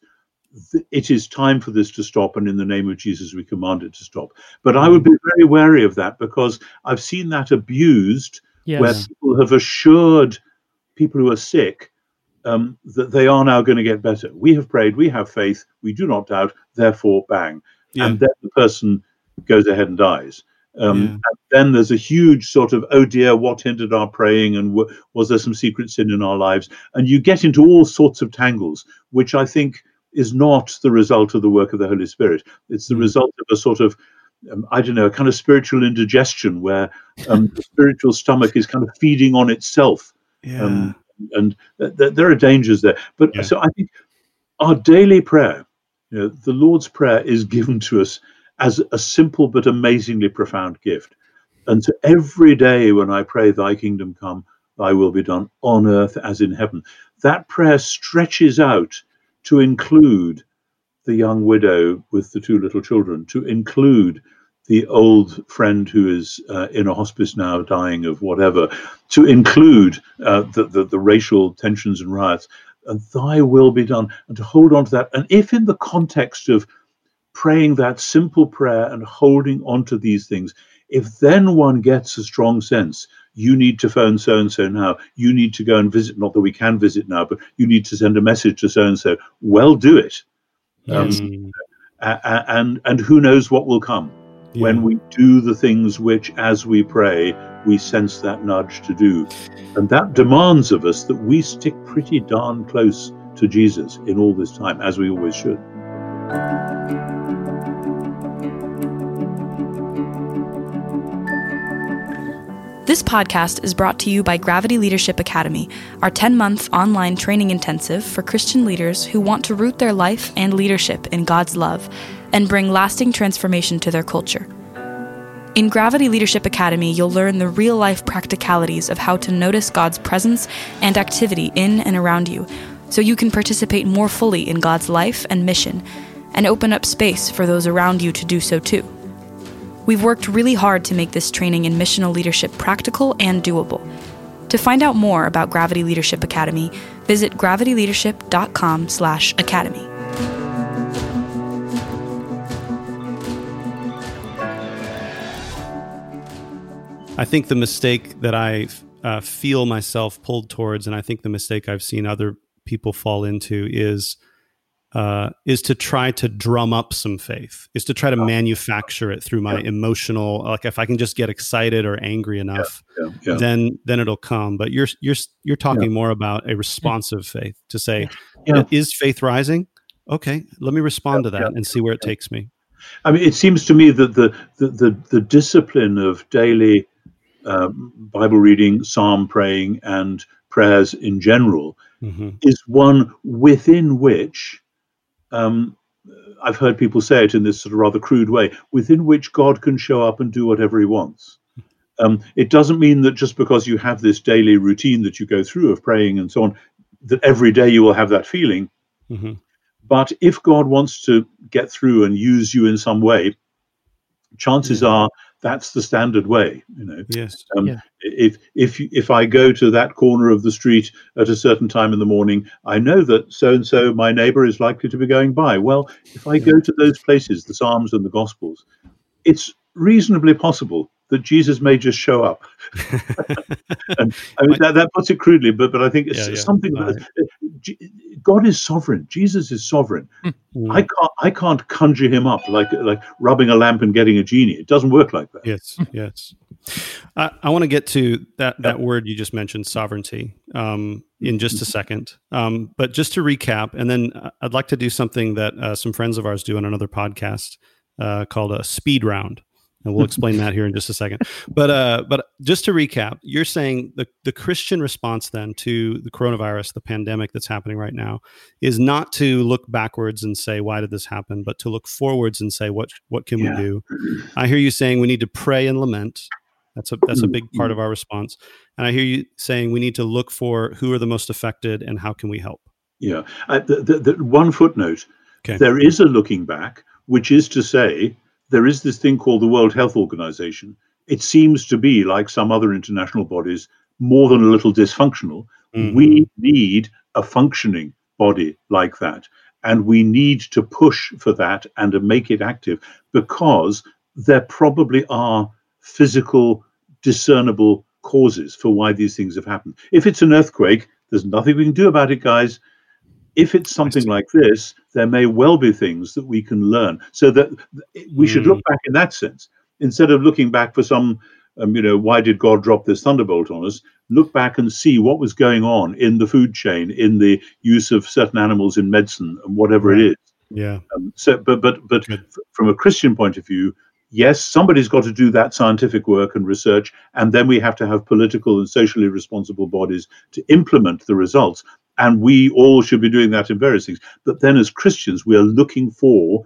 it is time for this to stop, and in the name of Jesus, we command it to stop. But I would be very wary of that, because I've seen that abused, yes. where people have assured people who are sick um, that they are now going to get better. We have prayed, we have faith, we do not doubt, therefore, bang. Yeah. And then the person goes ahead and dies. Um, yeah. And then there's a huge sort of, oh dear, what hindered our praying, and w- was there some secret sin in our lives? And you get into all sorts of tangles, which I think is not the result of the work of the Holy Spirit. It's the mm. result of a sort of, um, I don't know, a kind of spiritual indigestion where um, the spiritual stomach is kind of feeding on itself. Yeah. Um, and th- th- there are dangers there. But yeah. so I think our daily prayer, you know, the Lord's Prayer is given to us as a simple but amazingly profound gift. And so every day when I pray, thy kingdom come, thy will be done on earth as in heaven, that prayer stretches out to include the young widow with the two little children, to include the old friend who is uh, in a hospice now dying of whatever, to include uh, the, the, the racial tensions and riots, and thy will be done, and to hold on to that. And if in the context of praying that simple prayer and holding on to these things, if then one gets a strong sense, you need to phone so-and-so now, you need to go and visit, not that we can visit now, but you need to send a message to so-and-so, well, do it. Yes. Um, and, and who knows what will come yeah. when we do the things which, as we pray, we sense that nudge to do. And that demands of us that we stick pretty darn close to Jesus in all this time, as we always should. This podcast is brought to you by Gravity Leadership Academy, our ten-month online training intensive for Christian leaders who want to root their life and leadership in God's love and bring lasting transformation to their culture. In Gravity Leadership Academy, you'll learn the real-life practicalities of how to notice God's presence and activity in and around you, so you can participate more fully in God's life and mission, and open up space for those around you to do so too. We've worked really hard to make this training in missional leadership practical and doable. To find out more about Gravity Leadership Academy, visit gravityleadership.com slash academy. I think the mistake that I uh, feel myself pulled towards, and I think the mistake I've seen other people fall into, is Uh, is to try to drum up some faith, is to try to manufacture it through my yeah. emotional, like if I can just get excited or angry enough, yeah, yeah, yeah. then then it'll come. But you're you're you're talking yeah. more about a responsive faith, to say, yeah. is faith rising? Okay, let me respond yeah, to that yeah. and see where it takes me. I mean, it seems to me that the the the, the discipline of daily uh, Bible reading, psalm praying, and prayers in general mm-hmm. is one within which Um, I've heard people say it in this sort of rather crude way, within which God can show up and do whatever he wants. Um, it doesn't mean that just because you have this daily routine that you go through of praying and so on, that every day you will have that feeling. Mm-hmm. But if God wants to get through and use you in some way, chances yeah. are that's the standard way, you know. Yes. Um, yeah. If if if I go to that corner of the street at a certain time in the morning, I know that so and so, my neighbor, is likely to be going by. Well, if I go to those places, the Psalms and the Gospels, it's reasonably possible that Jesus may just show up. And I mean that, that puts it crudely, but but I think it's yeah, yeah. something that uh, God is sovereign. Jesus is sovereign. Mm. I can't I can't conjure him up like like rubbing a lamp and getting a genie. It doesn't work like that. Yes, yes. I, I want to get to that that yeah. word you just mentioned, sovereignty, um, in just a second. Um, but just to recap, and then I'd like to do something that uh, some friends of ours do on another podcast uh, called a speed round. And we'll explain that here in just a second. But uh, but just to recap, you're saying the, the Christian response then to the coronavirus, the pandemic that's happening right now, is not to look backwards and say, why did this happen? But to look forwards and say, what what can yeah. we do? I hear you saying we need to pray and lament. That's a that's a big part of our response. And I hear you saying we need to look for who are the most affected and how can we help? Yeah. Uh, the, the, the one footnote, okay. There is a looking back, which is to say, there is this thing called the World Health Organization. It seems to be, like some other international bodies, more than a little dysfunctional. Mm-hmm. We need a functioning body like that. And we need to push for that and to make it active, because there probably are physical, discernible causes for why these things have happened. If it's an earthquake, there's nothing we can do about it, guys. If it's something like this, there may well be things that we can learn. So that we should look back in that sense, instead of looking back for some, um, you know, why did God drop this thunderbolt on us? Look back and see what was going on in the food chain, in the use of certain animals in medicine, and whatever right. it is. Yeah. Um, so, but but but Good. From a Christian point of view, yes, somebody's got to do that scientific work and research, and then we have to have political and socially responsible bodies to implement the results. And we all should be doing that in various things. But then as Christians, we are looking for,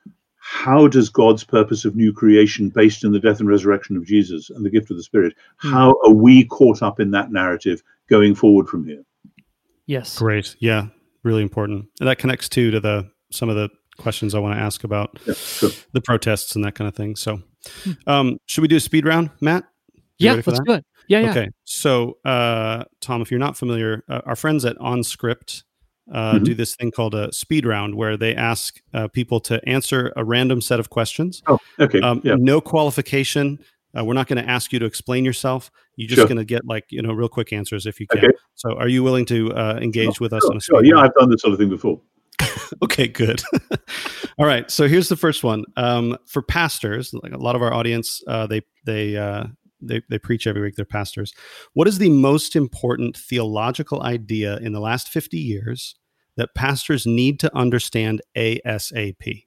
how does God's purpose of new creation, based in the death and resurrection of Jesus and the gift of the Spirit, mm. how are we caught up in that narrative going forward from here? Yes. Great. Yeah, really important. And that connects too to the some of the questions I want to ask about yeah, sure. the protests and that kind of thing. So um, should we do a speed round, Matt? You yeah, let's that? do it. Yeah, yeah. Okay. So, uh, Tom, if you're not familiar, uh, our friends at OnScript uh, mm-hmm. do this thing called a speed round, where they ask uh, people to answer a random set of questions. Oh, okay. Um, yeah. No qualification. Uh, we're not going to ask you to explain yourself. You're just sure. going to get like, you know, real quick answers if you can. Okay. So are you willing to uh, engage sure, with us sure, on a speed sure. round? Yeah, I've done this sort of thing before. Okay, good. All right. So here's the first one. Um, for pastors, like a lot of our audience, uh, they, they, uh, They they preach every week. They're pastors. What is the most important theological idea in the last fifty years that pastors need to understand ASAP?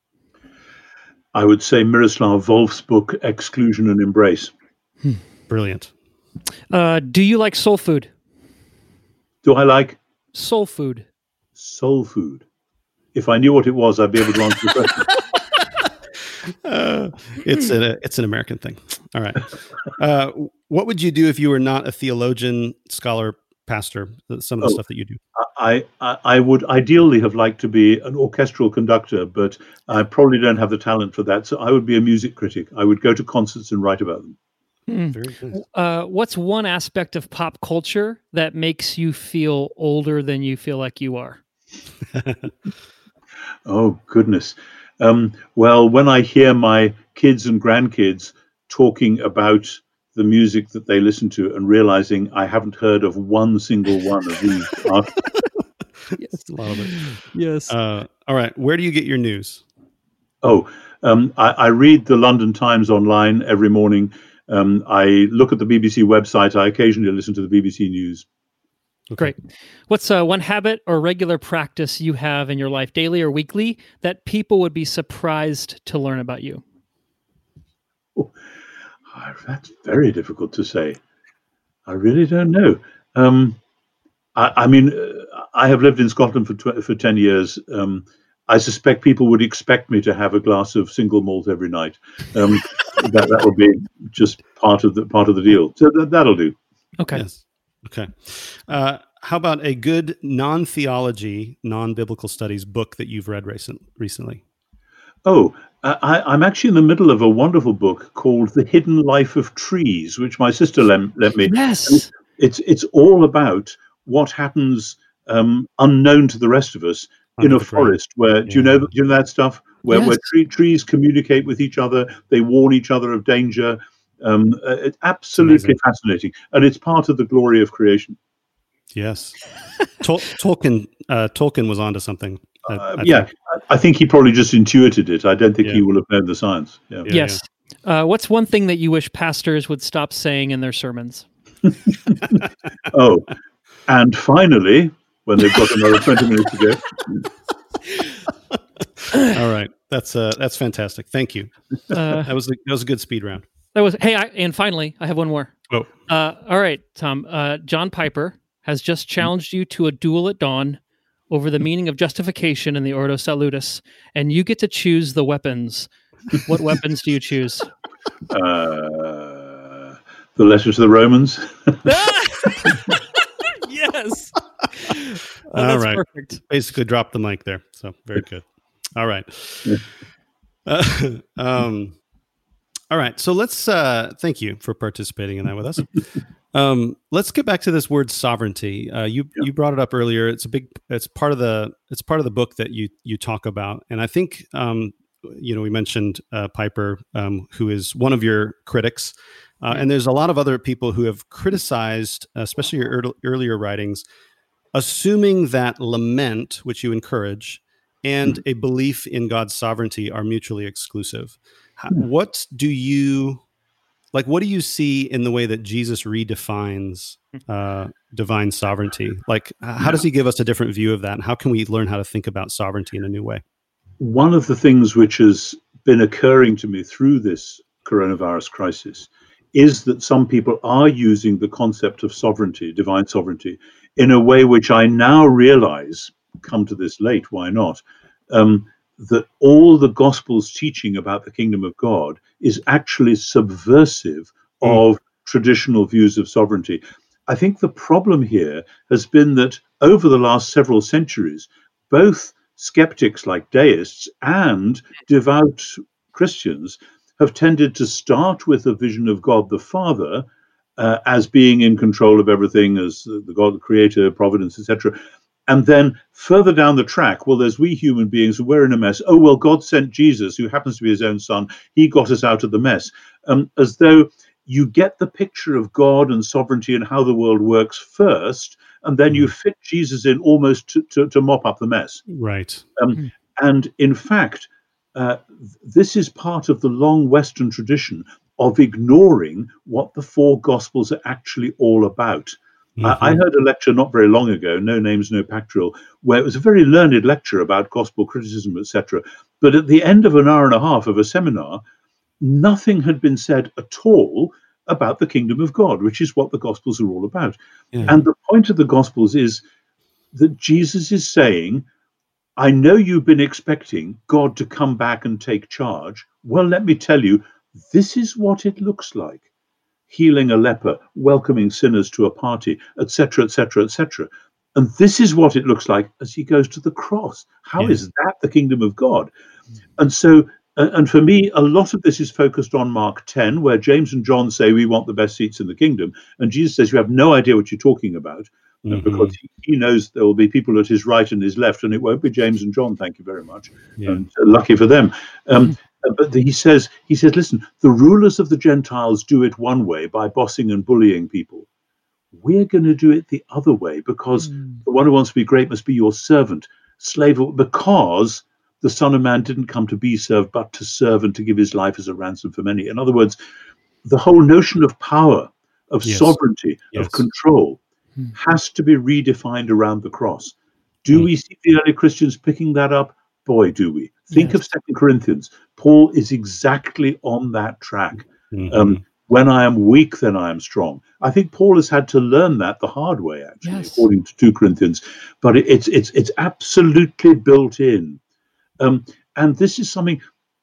I would say Miroslav Volf's book, Exclusion and Embrace. Hmm. Brilliant. Uh, do you like soul food? Do I like? Soul food. Soul food. If I knew what it was, I'd be able to answer the question. Uh, it's a it's an American thing. All right. Uh, what would you do if you were not a theologian, scholar, pastor? Some of the oh, stuff that you do. I, I I would ideally have liked to be an orchestral conductor, but I probably don't have the talent for that. So I would be a music critic. I would go to concerts and write about them. Hmm. Very good. Uh, what's one aspect of pop culture that makes you feel older than you feel like you are? Oh goodness. Um, well, when I hear my kids and grandkids talking about the music that they listen to and realizing I haven't heard of one single one of these. Yes, a lot of it. Yes. Uh, all right. Where do you get your news? Oh, um, I, I read the London Times online every morning. Um, I look at the B B C website. I occasionally listen to the B B C News. Okay. Great. What's uh, one habit or regular practice you have in your life, daily or weekly, that people would be surprised to learn about you? Oh, that's very difficult to say. I really don't know. Um, I, I mean, I have lived in Scotland for tw- for ten years. Um, I suspect people would expect me to have a glass of single malt every night. Um, that that would be just part of the part of the deal. So that, that'll do. Okay. Yes. Okay. Uh, how about a good non-theology, non-biblical studies book that you've read recent, recently? Oh, I, I'm actually in the middle of a wonderful book called The Hidden Life of Trees, which my sister lent, lent me. Yes. It's, it's all about what happens um, unknown to the rest of us in a forest where, yeah. do you know, do you know that stuff? Where, yes. where tree, trees communicate with each other, they warn each other of danger. Um, uh, it's absolutely it's fascinating, and it's part of the glory of creation. Yes, Tol- Tolkien. Uh, Tolkien was onto something. I, uh, I yeah, think. I think he probably just intuited it. I don't think yeah. he will have known the science. Yeah. Yeah, yes. Yeah. Uh, what's one thing that you wish pastors would stop saying in their sermons? Oh, and finally, when they've got another twenty minutes to go. All right. That's uh, that's fantastic. Thank you. Uh, that was a, that was a good speed round. That was. Hey, I, and finally, I have one more. Oh, uh, all right, Tom. Uh, John Piper has just challenged you to a duel at dawn over the meaning of justification in the Ordo Salutis, and you get to choose the weapons. What weapons do you choose? Uh, the letter to the Romans. Yes. Oh, all that's right. Perfect. Basically, drop the mic there. So very good. All right. Uh, um, all right. So let's uh, thank you for participating in that with us. Um, let's get back to this word sovereignty. Uh, you yeah. you brought it up earlier. It's a big. It's part of the. It's part of the book that you you talk about. And I think um, you know we mentioned uh, Piper, um, who is one of your critics, uh, and there's a lot of other people who have criticized, especially your early, earlier writings, assuming that lament, which you encourage, and mm. a belief in God's sovereignty are mutually exclusive. Mm. What do you? Like, what do you see in the way that Jesus redefines uh, divine sovereignty? Like, how does he give us a different view of that? And how can we learn how to think about sovereignty in a new way? One of the things which has been occurring to me through this coronavirus crisis is that some people are using the concept of sovereignty, divine sovereignty, in a way which I now realize, come to this late, why not, um, that all the Gospel's teaching about the kingdom of God is actually subversive mm. of traditional views of sovereignty. I think the problem here has been that over the last several centuries, both skeptics like deists and devout Christians have tended to start with a vision of God the Father uh, as being in control of everything, as the God, the creator, providence, et cetera. And then further down the track, well, there's we human beings, we're in a mess. Oh, well, God sent Jesus, who happens to be his own son. He got us out of the mess. Um, as though you get the picture of God and sovereignty and how the world works first, and then you fit Jesus in almost to, to, to mop up the mess. Right. Um, mm. And in fact, uh, this is part of the long Western tradition of ignoring what the four Gospels are actually all about. Mm-hmm. I heard a lecture not very long ago, No Names, No Pactorial, where it was a very learned lecture about gospel criticism, et cetera. But at the end of an hour and a half of a seminar, nothing had been said at all about the kingdom of God, which is what the Gospels are all about. Yeah. And the point of the Gospels is that Jesus is saying, I know you've been expecting God to come back and take charge. Well, let me tell you, this is what it looks like. Healing a leper, welcoming sinners to a party, et cetera, et cetera, et cetera. And this is what it looks like as he goes to the cross. How yeah. is that the kingdom of God? And so, uh, and for me, a lot of this is focused on Mark ten, where James and John say, we want the best seats in the kingdom. And Jesus says, you have no idea what you're talking about, mm-hmm. uh, because he, he knows there will be people at his right and his left, and it won't be James and John, thank you very much. Yeah. And uh, lucky for them. Um, mm-hmm. But he says, he says, listen, the rulers of the Gentiles do it one way by bossing and bullying people. We're going to do it the other way because mm. the one who wants to be great must be your servant, slave, because the Son of Man didn't come to be served, but to serve and to give his life as a ransom for many. In other words, the whole notion of power, of yes. sovereignty, yes. of control mm. has to be redefined around the cross. Do mm. we see the early Christians picking that up? Boy, do we. Think yes. of Second Corinthians. Paul is exactly on that track. Mm-hmm. Um, when I am weak, then I am strong. I think Paul has had to learn that the hard way, actually, yes. according to Second Corinthians. But it, it's it's it's absolutely built in. Um, and this is something,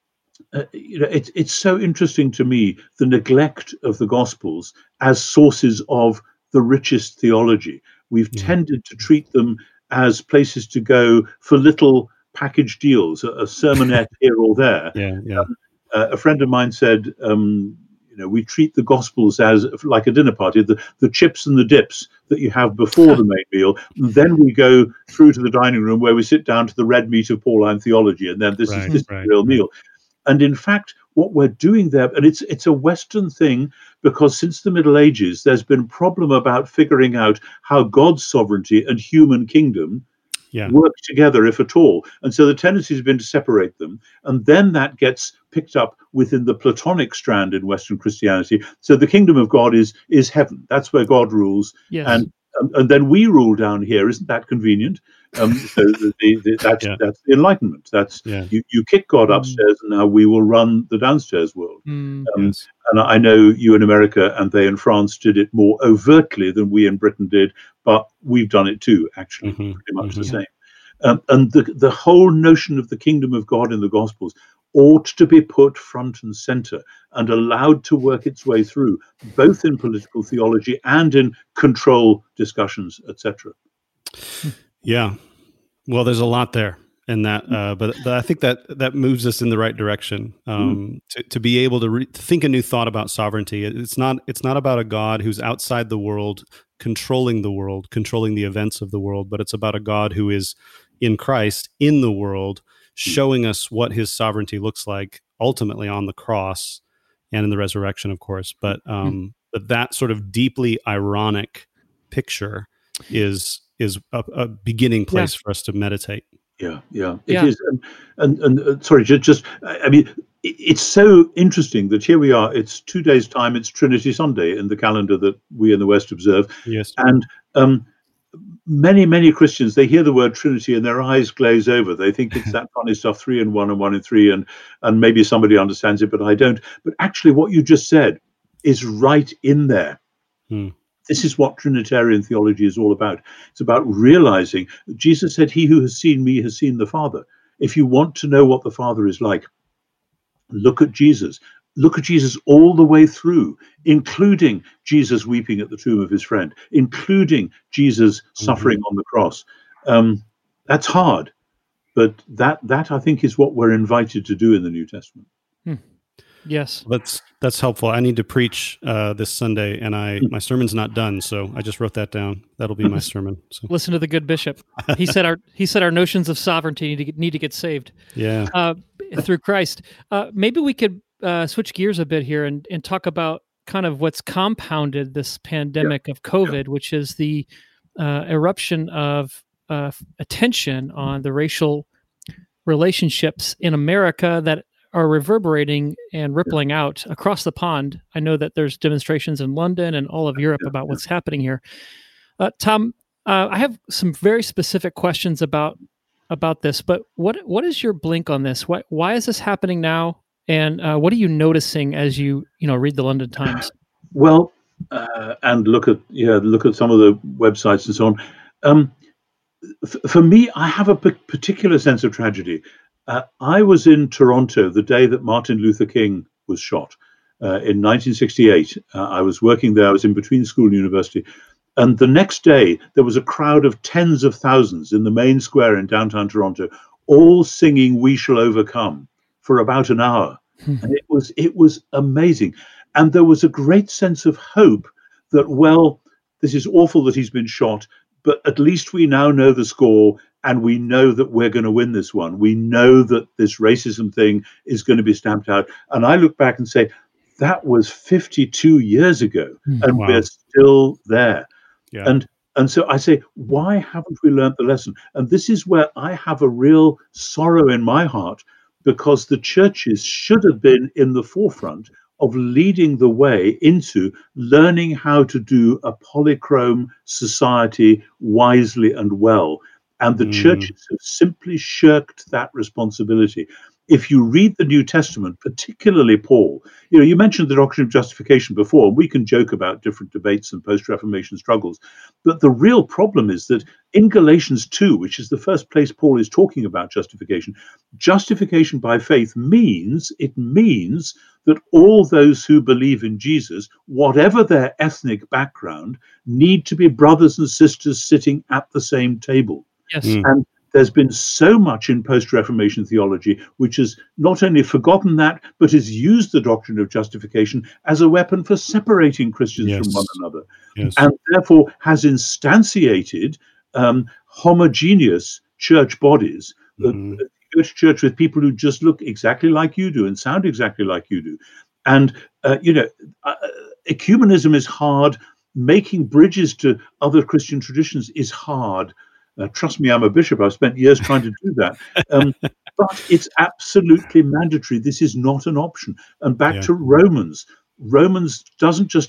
uh, you know, it's it's so interesting to me, the neglect of the Gospels as sources of the richest theology. We've yeah. tended to treat them as places to go for little package deals, a, a sermonette here or there. Yeah, yeah. Um, uh, a friend of mine said, um, you know, we treat the Gospels as like a dinner party, the, the chips and the dips that you have before the main meal. And then we go through to the dining room where we sit down to the red meat of Pauline theology. And then this right, is this right, real right. meal. And in fact, what we're doing there, and it's it's a Western thing, because since the Middle Ages, there's been a problem about figuring out how God's sovereignty and human kingdom Yeah. work together, if at all. And so the tendency has been to separate them. And then that gets picked up within the Platonic strand in Western Christianity. So the kingdom of God is is heaven. That's where God rules. Yes. And Um, and then we rule down here. Isn't that convenient? Um, so the, the, the, that's yeah. that's the Enlightenment. That's yeah. you, you kick God upstairs, mm. and now we will run the downstairs world. Mm. Um, yes. And I know you in America and they in France did it more overtly than we in Britain did, but we've done it too, actually, mm-hmm. pretty much mm-hmm. the same. Um, and the the whole notion of the kingdom of God in the Gospels ought to be put front and center and allowed to work its way through, both in political theology and in control discussions, et cetera. Yeah, well, there's a lot there in that, uh, but, but I think that that moves us in the right direction. Um, mm. to, to be able to, re- to think a new thought about sovereignty. It's not it's not about a God who's outside the world, controlling the world, controlling the events of the world, but it's about a God who is in Christ, in the world, showing us what his sovereignty looks like ultimately on the cross and in the resurrection, of course. But um, mm. but that sort of deeply ironic picture is is a, a beginning place yeah. for us to meditate. Yeah, yeah, it yeah. is. And, and, and uh, sorry, just, just, I mean, it, it's so interesting that here we are, it's two days' time, it's Trinity Sunday in the calendar that we in the West observe. Yes. And um, many, many Christians, they hear the word Trinity and their eyes glaze over. They think it's that funny stuff, three and one and one and three, and, and maybe somebody understands it, but I don't. But actually what you just said is right in there. Hmm. This is what Trinitarian theology is all about. It's about realizing, Jesus said, he who has seen me has seen the Father. If you want to know what the Father is like, look at Jesus. Look at Jesus all the way through, including Jesus weeping at the tomb of his friend, including Jesus mm-hmm. suffering on the cross. Um, that's hard, but that, that I think is what we're invited to do in the New Testament. Hmm. Yes, that's that's helpful. I need to preach uh, this Sunday, and I my sermon's not done, so I just wrote that down. That'll be my sermon. So. Listen to the good bishop. He said our he said our notions of sovereignty need to get, need to get saved. Yeah, uh, through Christ. Uh, maybe we could uh, switch gears a bit here and and talk about kind of what's compounded this pandemic yeah. of COVID, yeah. which is the uh, eruption of uh, attention on the racial relationships in America that are reverberating and rippling yeah. out across the pond. I know that there's demonstrations in London and all of Europe yeah, about yeah. what's happening here. Uh, Tom, uh, I have some very specific questions about about this, but what what is your blink on this? Why why is this happening now? And uh, what are you noticing as you you know read the London Times? Well, uh, and look at yeah look at some of the websites and so on. Um, f- for me, I have a p- particular sense of tragedy. Uh, I was in Toronto the day that Martin Luther King was shot uh, in nineteen sixty-eight. Uh, I was working there. I was in between school and university. And the next day, there was a crowd of tens of thousands in the main square in downtown Toronto, all singing "We Shall Overcome" for about an hour. And it was it was amazing. And there was a great sense of hope that, well, this is awful that he's been shot, but at least we now know the score. And we know that we're going to win this one. We know that this racism thing is going to be stamped out. And I look back and say, that was fifty-two years ago, and wow. we're still there. Yeah. And and so I say, why haven't we learned the lesson? And this is where I have a real sorrow in my heart, because the churches should have been in the forefront of leading the way into learning how to do a polychrome society wisely and well. And the mm. churches have simply shirked that responsibility. If you read the New Testament, particularly Paul, you know, you mentioned the doctrine of justification before. We can joke about different debates and post-Reformation struggles. But the real problem is that in Galatians two, which is the first place Paul is talking about justification, justification by faith means, it means that all those who believe in Jesus, whatever their ethnic background, need to be brothers and sisters sitting at the same table. Yes. Mm. And there's been so much in post-Reformation theology which has not only forgotten that, but has used the doctrine of justification as a weapon for separating Christians yes. from one another. Yes. And therefore has instantiated um, homogeneous church bodies that mm. go to church with people who just look exactly like you do and sound exactly like you do. And, uh, you know, uh, ecumenism is hard. Making bridges to other Christian traditions is hard. Uh, trust me, I'm a bishop. I've spent years trying to do that. Um, but it's absolutely mandatory. This is not an option. And back yeah. to Romans. Romans doesn't just have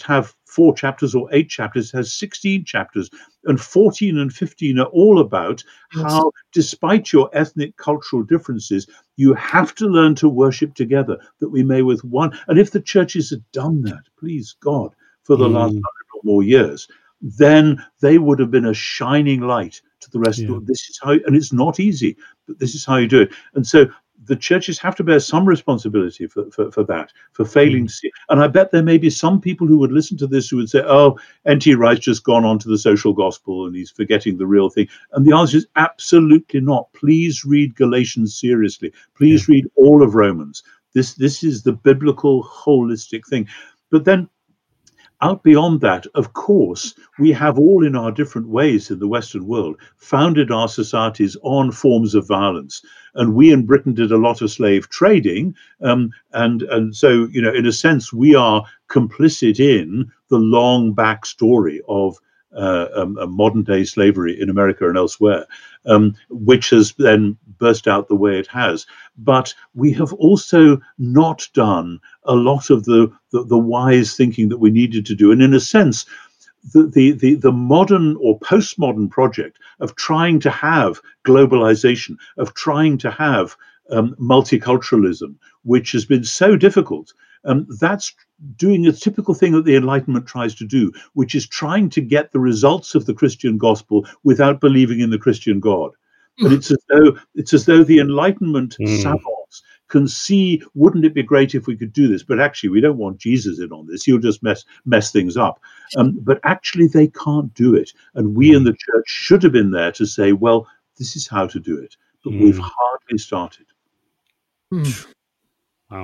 four chapters or eight chapters, it has sixteen chapters, and fourteen and fifteen are all about Yes. how, despite your ethnic cultural differences, you have to learn to worship together, that we may with one. And if the churches had done that, please God, for the Mm. last hundred or more years, then they would have been a shining light to the rest Yeah. of the world. This is how, and it's not easy, but this is how you do it. And so the churches have to bear some responsibility for, for, for that, for failing Mm. to see. And I bet there may be some people who would listen to this who would say, oh, N T Wright's just gone on to the social gospel and he's forgetting the real thing. And the answer is absolutely not. Please read Galatians seriously. Please Yeah. read all of Romans. This, this is the biblical holistic thing. But then out beyond that, of course, we have all in our different ways in the Western world founded our societies on forms of violence. And we in Britain did a lot of slave trading. Um, and, and so, you know, in a sense, we are complicit in the long backstory of uh, um, uh, modern day slavery in America and elsewhere, um, which has then burst out the way it has. But we have also not done a lot of the, the, the wise thinking that we needed to do. And in a sense, the, the, the, the modern or postmodern project of trying to have globalization, of trying to have um, multiculturalism, which has been so difficult, um, that's doing a typical thing that the Enlightenment tries to do, which is trying to get the results of the Christian gospel without believing in the Christian God. But it's as though it's as though the Enlightenment Mm. savants can see, wouldn't it be great if we could do this? But actually, we don't want Jesus in on this. He'll just mess mess things up. Um, but actually, they can't do it. And we in the church should have been there to say, well, this is how to do it. But Mm. we've hardly started. Mm. Wow.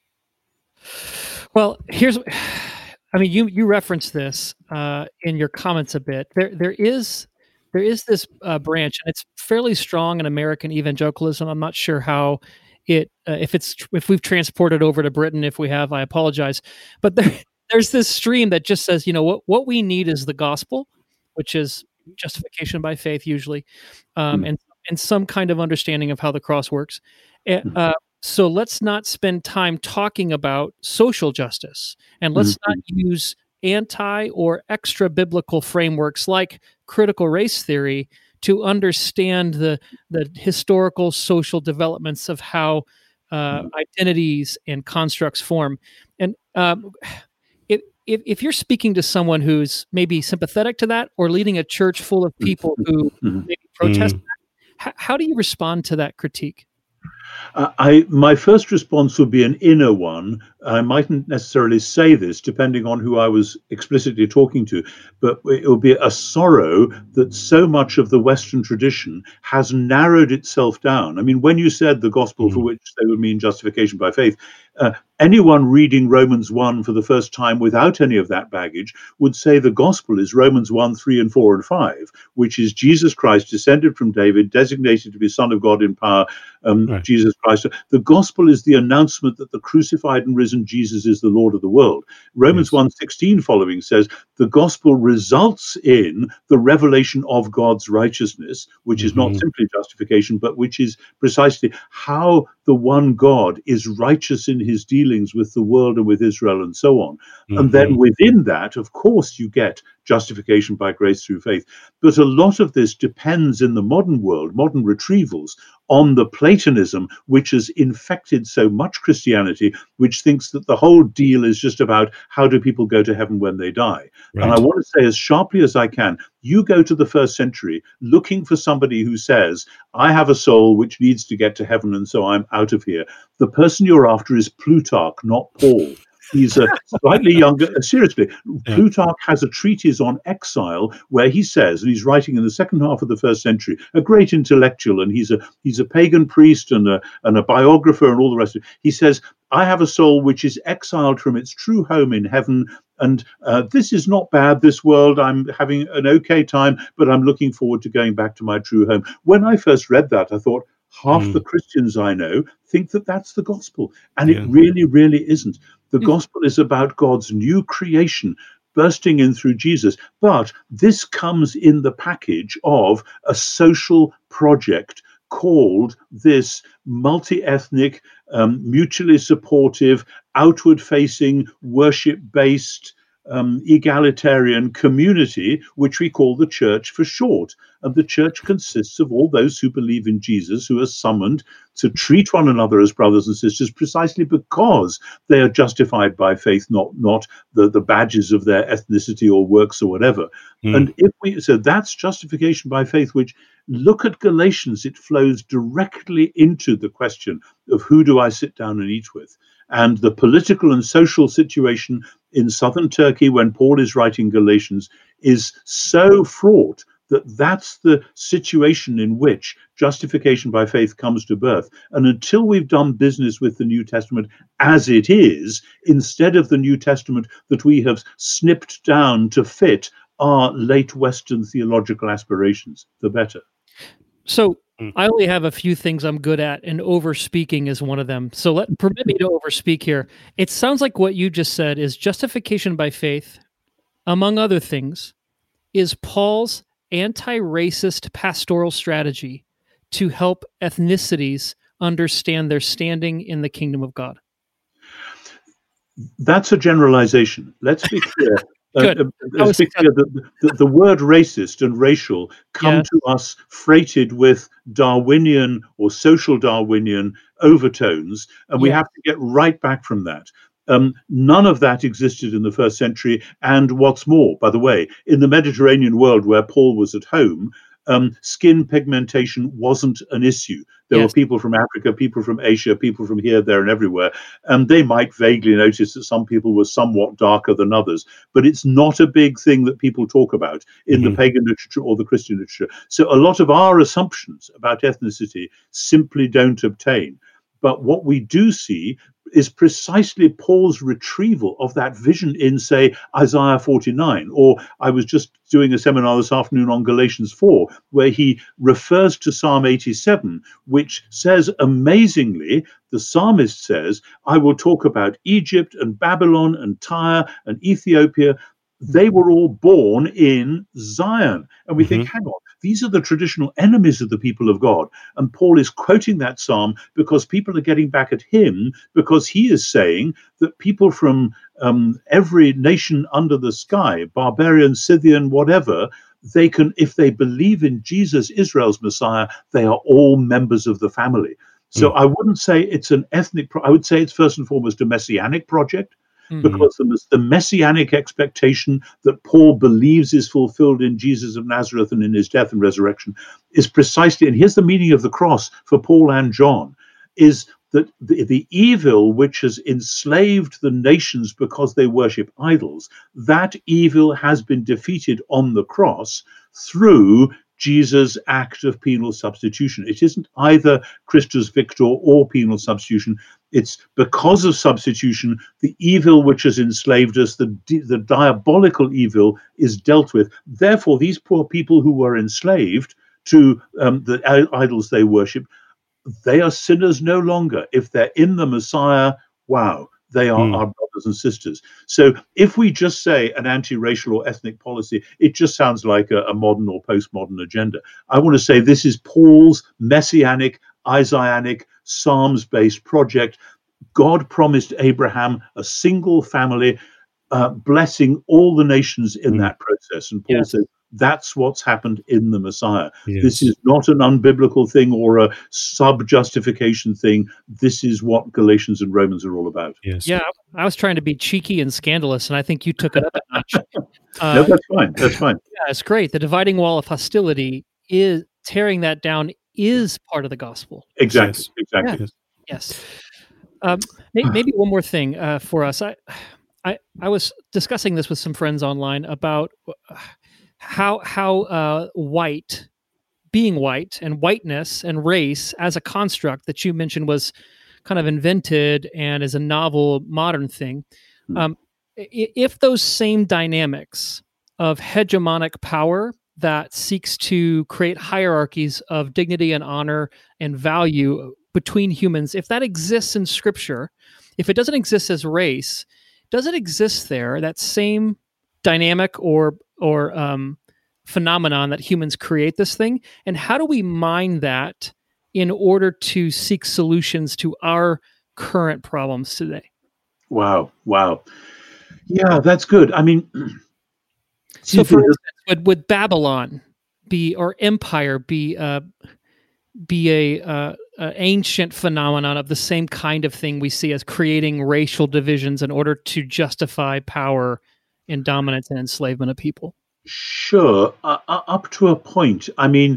Well, here's, I mean, you you referenced this uh, in your comments a bit. There there is there is this uh, branch, and it's fairly strong in American evangelicalism. I'm not sure how it uh, if it's if we've transported over to Britain. If we have, I apologize. But there, there's this stream that just says, you know, what what we need is the gospel, which is justification by faith usually, um, Mm. and and some kind of understanding of how the cross works. Mm. Uh, so let's not spend time talking about social justice, and let's Mm-hmm. not use anti or extra biblical frameworks like critical race theory to understand the the historical social developments of how uh, identities and constructs form. And um, if, if if you're speaking to someone who's maybe sympathetic to that, or leading a church full of people who Mhm. maybe protest Mm. that, how, how do you respond to that critique? Uh, I my first response would be an inner one. I mightn't necessarily say this, depending on who I was explicitly talking to, but it would be a sorrow that so much of the Western tradition has narrowed itself down. I mean, when you said the gospel, Mm. for which they would mean justification by faith, uh, anyone reading Romans one for the first time without any of that baggage would say the gospel is Romans one, three, and four, and five, which is Jesus Christ descended from David, designated to be Son of God in power, um, Right. Jesus Christ. The gospel is the announcement that the crucified and risen Jesus is the Lord of the world. Romans Yes. one sixteen following says the gospel results in the revelation of God's righteousness, which is not Mhm. simply justification, but which is precisely how the one God is righteous in his dealings with the world and with Israel and so on. And then Mhm. within that, of course, you get justification by grace through faith. But a lot of this depends in the modern world, modern retrievals, on the Platonism, which has infected so much Christianity, which thinks that the whole deal is just about how do people go to heaven when they die. Right. And I want to say as sharply as I can, you go to the first century looking for somebody who says, I have a soul which needs to get to heaven and so I'm out of here. The person you're after is Plutarch, not Paul. He's a slightly younger. Seriously, Yeah. Plutarch has a treatise on exile where he says, and he's writing in the second half of the first century, a great intellectual, and he's a he's a pagan priest and a and a biographer and all the rest of it. He says, I have a soul which is exiled from its true home in heaven, and uh, this is not bad, this world. I'm having an okay time, but I'm looking forward to going back to my true home. When I first read that, I thought, half Mm. the Christians I know think that that's the gospel, and Yeah. it really, really isn't. The Mm. gospel is about God's new creation bursting in through Jesus. But this comes in the package of a social project called this multi-ethnic, um, mutually supportive, outward-facing, worship-based, um, egalitarian community, which we call the church for short. And the church consists of all those who believe in Jesus, who are summoned to treat one another as brothers and sisters precisely because they are justified by faith, not not the, the badges of their ethnicity or works or whatever. Mm. And if we so that's justification by faith, which, look at Galatians, it flows directly into the question of who do I sit down and eat with. And the political and social situation in southern Turkey when Paul is writing Galatians is so fraught that that's the situation in which justification by faith comes to birth. And until we've done business with the New Testament as it is, instead of the New Testament that we have snipped down to fit our late Western theological aspirations, the better. So I only have a few things I'm good at, and over-speaking is one of them. So let permit me to over-speak here. It sounds like what you just said is justification by faith, among other things, is Paul's anti-racist pastoral strategy to help ethnicities understand their standing in the kingdom of God. That's a generalization. Let's be clear. Good. Uh, uh, the, the, the word racist and racial come yeah. to us freighted with Darwinian or social Darwinian overtones, and we yeah. have to get right back from that. Um, none of that existed in the first century. And what's more, by the way, in the Mediterranean world where Paul was at home, um, skin pigmentation wasn't an issue. There yes. were people from Africa, people from Asia, people from here, there, and everywhere. And they might vaguely notice that some people were somewhat darker than others. But it's not a big thing that people talk about in mm-hmm. the pagan literature or the Christian literature. So a lot of our assumptions about ethnicity simply don't obtain. But what we do see is precisely Paul's retrieval of that vision in, say, Isaiah forty-nine, or I was just doing a seminar this afternoon on Galatians four, where he refers to Psalm eighty-seven, which says, amazingly, the psalmist says, I will talk about Egypt and Babylon and Tyre and Ethiopia. They were all born in Zion. And we mm-hmm. think, hang on, these are the traditional enemies of the people of God. And Paul is quoting that psalm because people are getting back at him, because he is saying that people from um, every nation under the sky, barbarian, Scythian, whatever, they can, if they believe in Jesus, Israel's Messiah, they are all members of the family. So mm. I wouldn't say it's an ethnic, pro- I would say it's first and foremost a messianic project. Because the, the messianic expectation that Paul believes is fulfilled in Jesus of Nazareth and in his death and resurrection is precisely, and here's the meaning of the cross for Paul and John, is that the, the evil which has enslaved the nations because they worship idols, that evil has been defeated on the cross through Jesus' act of penal substitution. It isn't either Christus Victor or penal substitution. It's because of substitution, the evil which has enslaved us, the, the diabolical evil is dealt with. Therefore, these poor people who were enslaved to um, the idols they worship, they are sinners no longer. If they're in the Messiah, wow, they are mm. our brothers and sisters. So if we just say an anti-racial or ethnic policy, it just sounds like a, a modern or postmodern agenda. I want to say this is Paul's messianic, Isaianic, Psalms-based project. God promised Abraham a single family, uh, blessing all the nations in mm. that process. And Paul yes. says, that's what's happened in the Messiah. Yes. This is not an unbiblical thing or a sub-justification thing. This is what Galatians and Romans are all about. Yes. Yeah, I was trying to be cheeky and scandalous, and I think you took it up a notch. Uh, no, that's fine. That's fine. Yeah, it's great. The dividing wall of hostility is tearing that down is part of the gospel. Exactly. Exactly. Yeah. Yes. Um, maybe one more thing uh, for us. I, I, I was discussing this with some friends online about uh, how how uh, white, being white, and whiteness and race as a construct that you mentioned was kind of invented and is a novel modern thing. Um, if those same dynamics of hegemonic power that seeks to create hierarchies of dignity and honor and value between humans, if that exists in Scripture, if it doesn't exist as race, does it exist there, that same dynamic or or um, phenomenon that humans create this thing? And how do we mine that in order to seek solutions to our current problems today? Wow. Wow. Yeah, that's good. I mean, so for instance, would, would Babylon be, or empire be, uh, be a, uh, a ancient phenomenon of the same kind of thing we see as creating racial divisions in order to justify power and dominance and enslavement of people? Sure, uh, up to a point. I mean,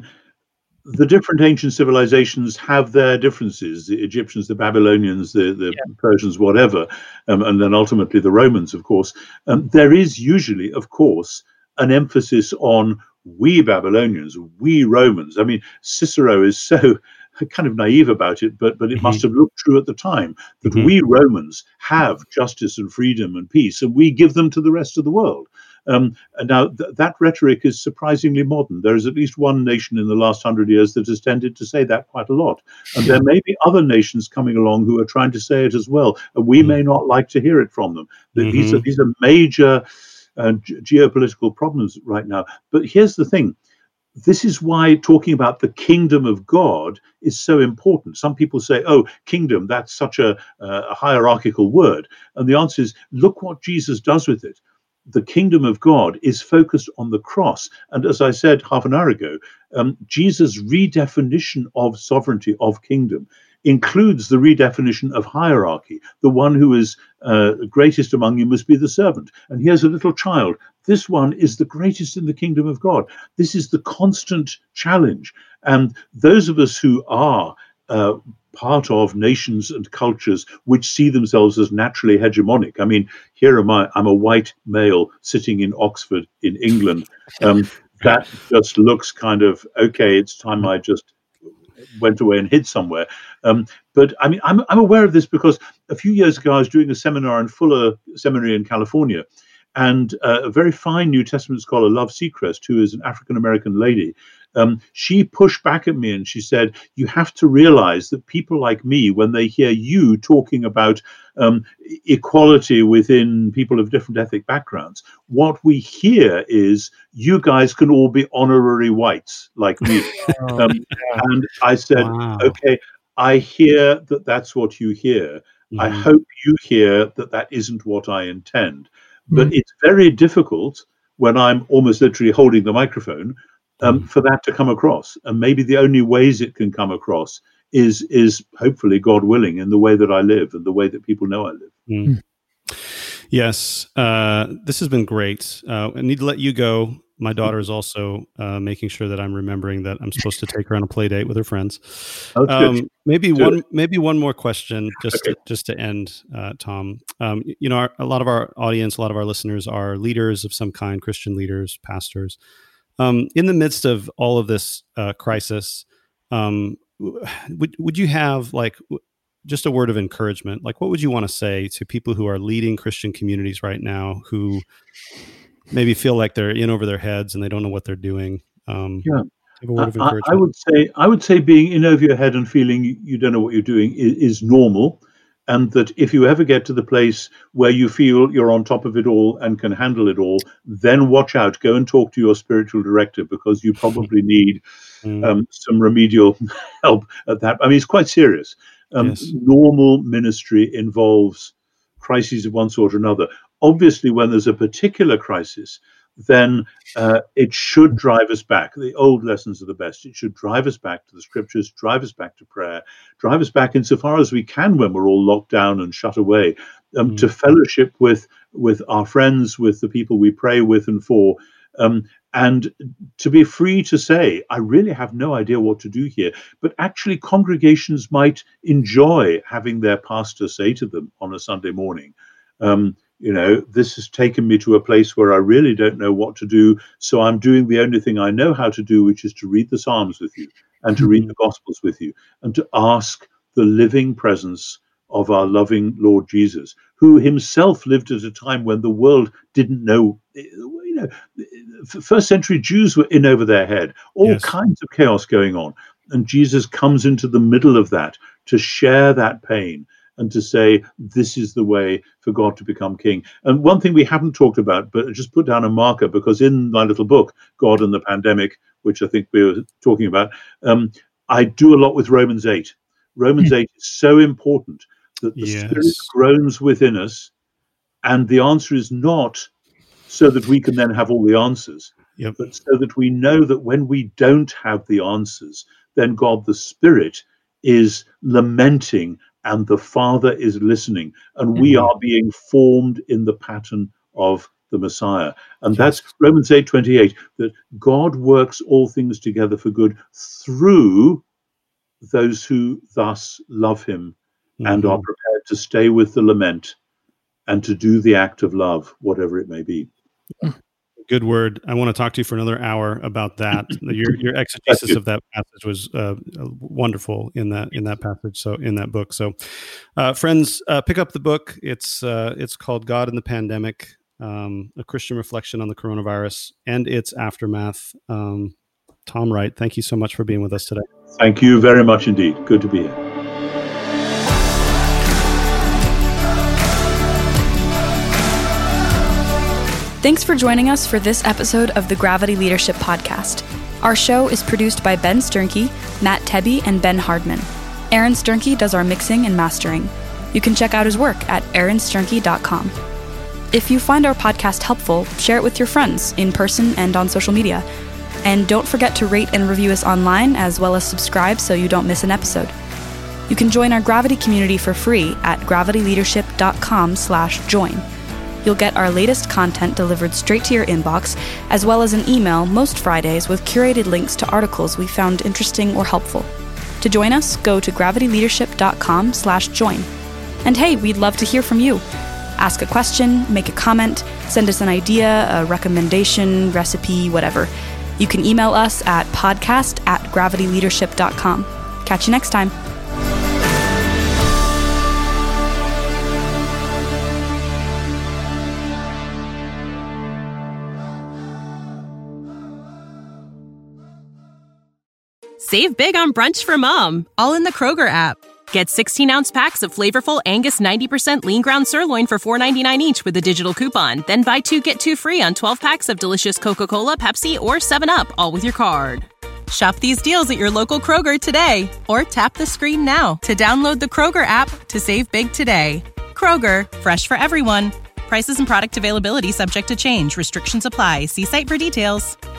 the different ancient civilizations have their differences, the Egyptians, the Babylonians, the, the yeah. Persians, whatever, um, and then ultimately the Romans, of course. Um, there is usually, of course, an emphasis on we Babylonians, we Romans. I mean, Cicero is so kind of naive about it, but, but it mm-hmm. must have looked true at the time, that mm-hmm. we Romans have justice and freedom and peace, and we give them to the rest of the world. Um, and now th- that rhetoric is surprisingly modern. There is at least one nation in the last hundred years that has tended to say that quite a lot. And there may be other nations coming along who are trying to say it as well. And we mm-hmm. may not like to hear it from them. Mm-hmm. These are, these are major uh, g- geopolitical problems right now. But here's the thing. This is why talking about the kingdom of God is so important. Some people say, oh, kingdom, that's such a, uh, a hierarchical word. And the answer is, look what Jesus does with it. The kingdom of God is focused on the cross. And as I said half an hour ago, um, Jesus' redefinition of sovereignty, of kingdom, includes the redefinition of hierarchy. The one who is uh, greatest among you must be the servant. And here's a little child. This one is the greatest in the kingdom of God. This is the constant challenge. And those of us who are uh, part of nations and cultures which see themselves as naturally hegemonic. I mean, here am I, I'm a white male sitting in Oxford in England. Um, that just looks kind of, okay, it's time I just went away and hid somewhere. Um, but I mean, I'm, I'm aware of this because a few years ago, I was doing a seminar in Fuller Seminary in California. And uh, a very fine New Testament scholar, Love Seacrest, who is an African-American lady, um, she pushed back at me and she said, you have to realize that people like me, when they hear you talking about um, equality within people of different ethnic backgrounds, what we hear is you guys can all be honorary whites like me. oh, um, yeah. And I said, wow. okay, I hear that that's what you hear. Mm-hmm. I hope you hear that that isn't what I intend. But mm-hmm. it's very difficult when I'm almost literally holding the microphone um, mm-hmm. for that to come across. And maybe the only ways it can come across is, is hopefully, God willing, in the way that I live and the way that people know I live. Mm-hmm. Yes, uh, this has been great. Uh, I need to let you go. My daughter is also uh, making sure that I'm remembering that I'm supposed to take her on a play date with her friends. Oh, um, maybe good. one, maybe one more question, just okay. to, just to end, uh, Tom. Um, you know, our, a lot of our audience, a lot of our listeners are leaders of some kind, Christian leaders, pastors. Um, in the midst of all of this uh, crisis, um, would would you have like just a word of encouragement? Like, what would you want to say to people who are leading Christian communities right now who maybe feel like they're in over their heads and they don't know what they're doing? Um, yeah, a word of encouragement. I, I would say I would say being in over your head and feeling you, you don't know what you're doing is, is normal, and that if you ever get to the place where you feel you're on top of it all and can handle it all, then watch out. Go and talk to your spiritual director, because you probably need mm. um, some remedial help at that. I mean, it's quite serious. Um, yes. Normal ministry involves crises of one sort or another. Obviously, when there's a particular crisis, then uh, it should drive us back. The old lessons are the best. It should drive us back to the scriptures, drive us back to prayer, drive us back insofar as we can when we're all locked down and shut away, um, mm. to fellowship with, with our friends, with the people we pray with and for, um, and to be free to say, I really have no idea what to do here. But actually, congregations might enjoy having their pastor say to them on a Sunday morning, um, you know, this has taken me to a place where I really don't know what to do. So I'm doing the only thing I know how to do, which is to read the Psalms with you and to mm-hmm. read the Gospels with you and to ask the living presence of our loving Lord Jesus, who himself lived at a time when the world didn't know, you know, first century Jews were in over their head, all yes. kinds of chaos going on. And Jesus comes into the middle of that to share that pain and to say, this is the way for God to become king. And one thing we haven't talked about, but just put down a marker, because in my little book, God and the Pandemic, which I think we were talking about, um, I do a lot with Romans eight. Romans eight is so important that the yes. Spirit groans within us And the answer is not so that we can then have all the answers, yep. but so that we know that when we don't have the answers, then God the Spirit is lamenting and the Father is listening, and mm-hmm. we are being formed in the pattern of the Messiah. And yes. that's Romans eight twenty-eight, that God works all things together for good through those who thus love him mm-hmm. and are prepared to stay with the lament and to do the act of love, whatever it may be. Good word. I want to talk to you for another hour about that. Your your exegesis of that passage was uh, wonderful in that in that passage. So in that book. So, uh, friends, uh, pick up the book. It's uh, it's called God in the Pandemic: um, A Christian Reflection on the Coronavirus and Its Aftermath. Um, Tom Wright, thank you so much for being with us today. Thank you very much indeed. Good to be here. Thanks for joining us for this episode of the Gravity Leadership Podcast. Our show is produced by Ben Sternke, Matt Tebbe, and Ben Hardman. Aaron Sternke does our mixing and mastering. You can check out his work at aaron sternke dot com. If you find our podcast helpful, share it with your friends in person and on social media. And don't forget to rate and review us online, as well as subscribe so you don't miss an episode. You can join our Gravity community for free at gravity leadership dot com slash join. You'll get our latest content delivered straight to your inbox, as well as an email most Fridays with curated links to articles we found interesting or helpful. To join us, go to gravity leadership dot com slash join. And hey, we'd love to hear from you. Ask a question, make a comment, send us an idea, a recommendation, recipe, whatever. You can email us at podcast at gravity leadership dot com. Catch you next time. Save big on brunch for mom, all in the Kroger app. Get sixteen-ounce packs of flavorful Angus ninety percent lean ground sirloin for four ninety-nine each with a digital coupon. Then buy two, get two free on twelve packs of delicious Coca-Cola, Pepsi, or seven up, all with your card. Shop these deals at your local Kroger today, or tap the screen now to download the Kroger app to save big today. Kroger, fresh for everyone. Prices and product availability subject to change. Restrictions apply. See site for details.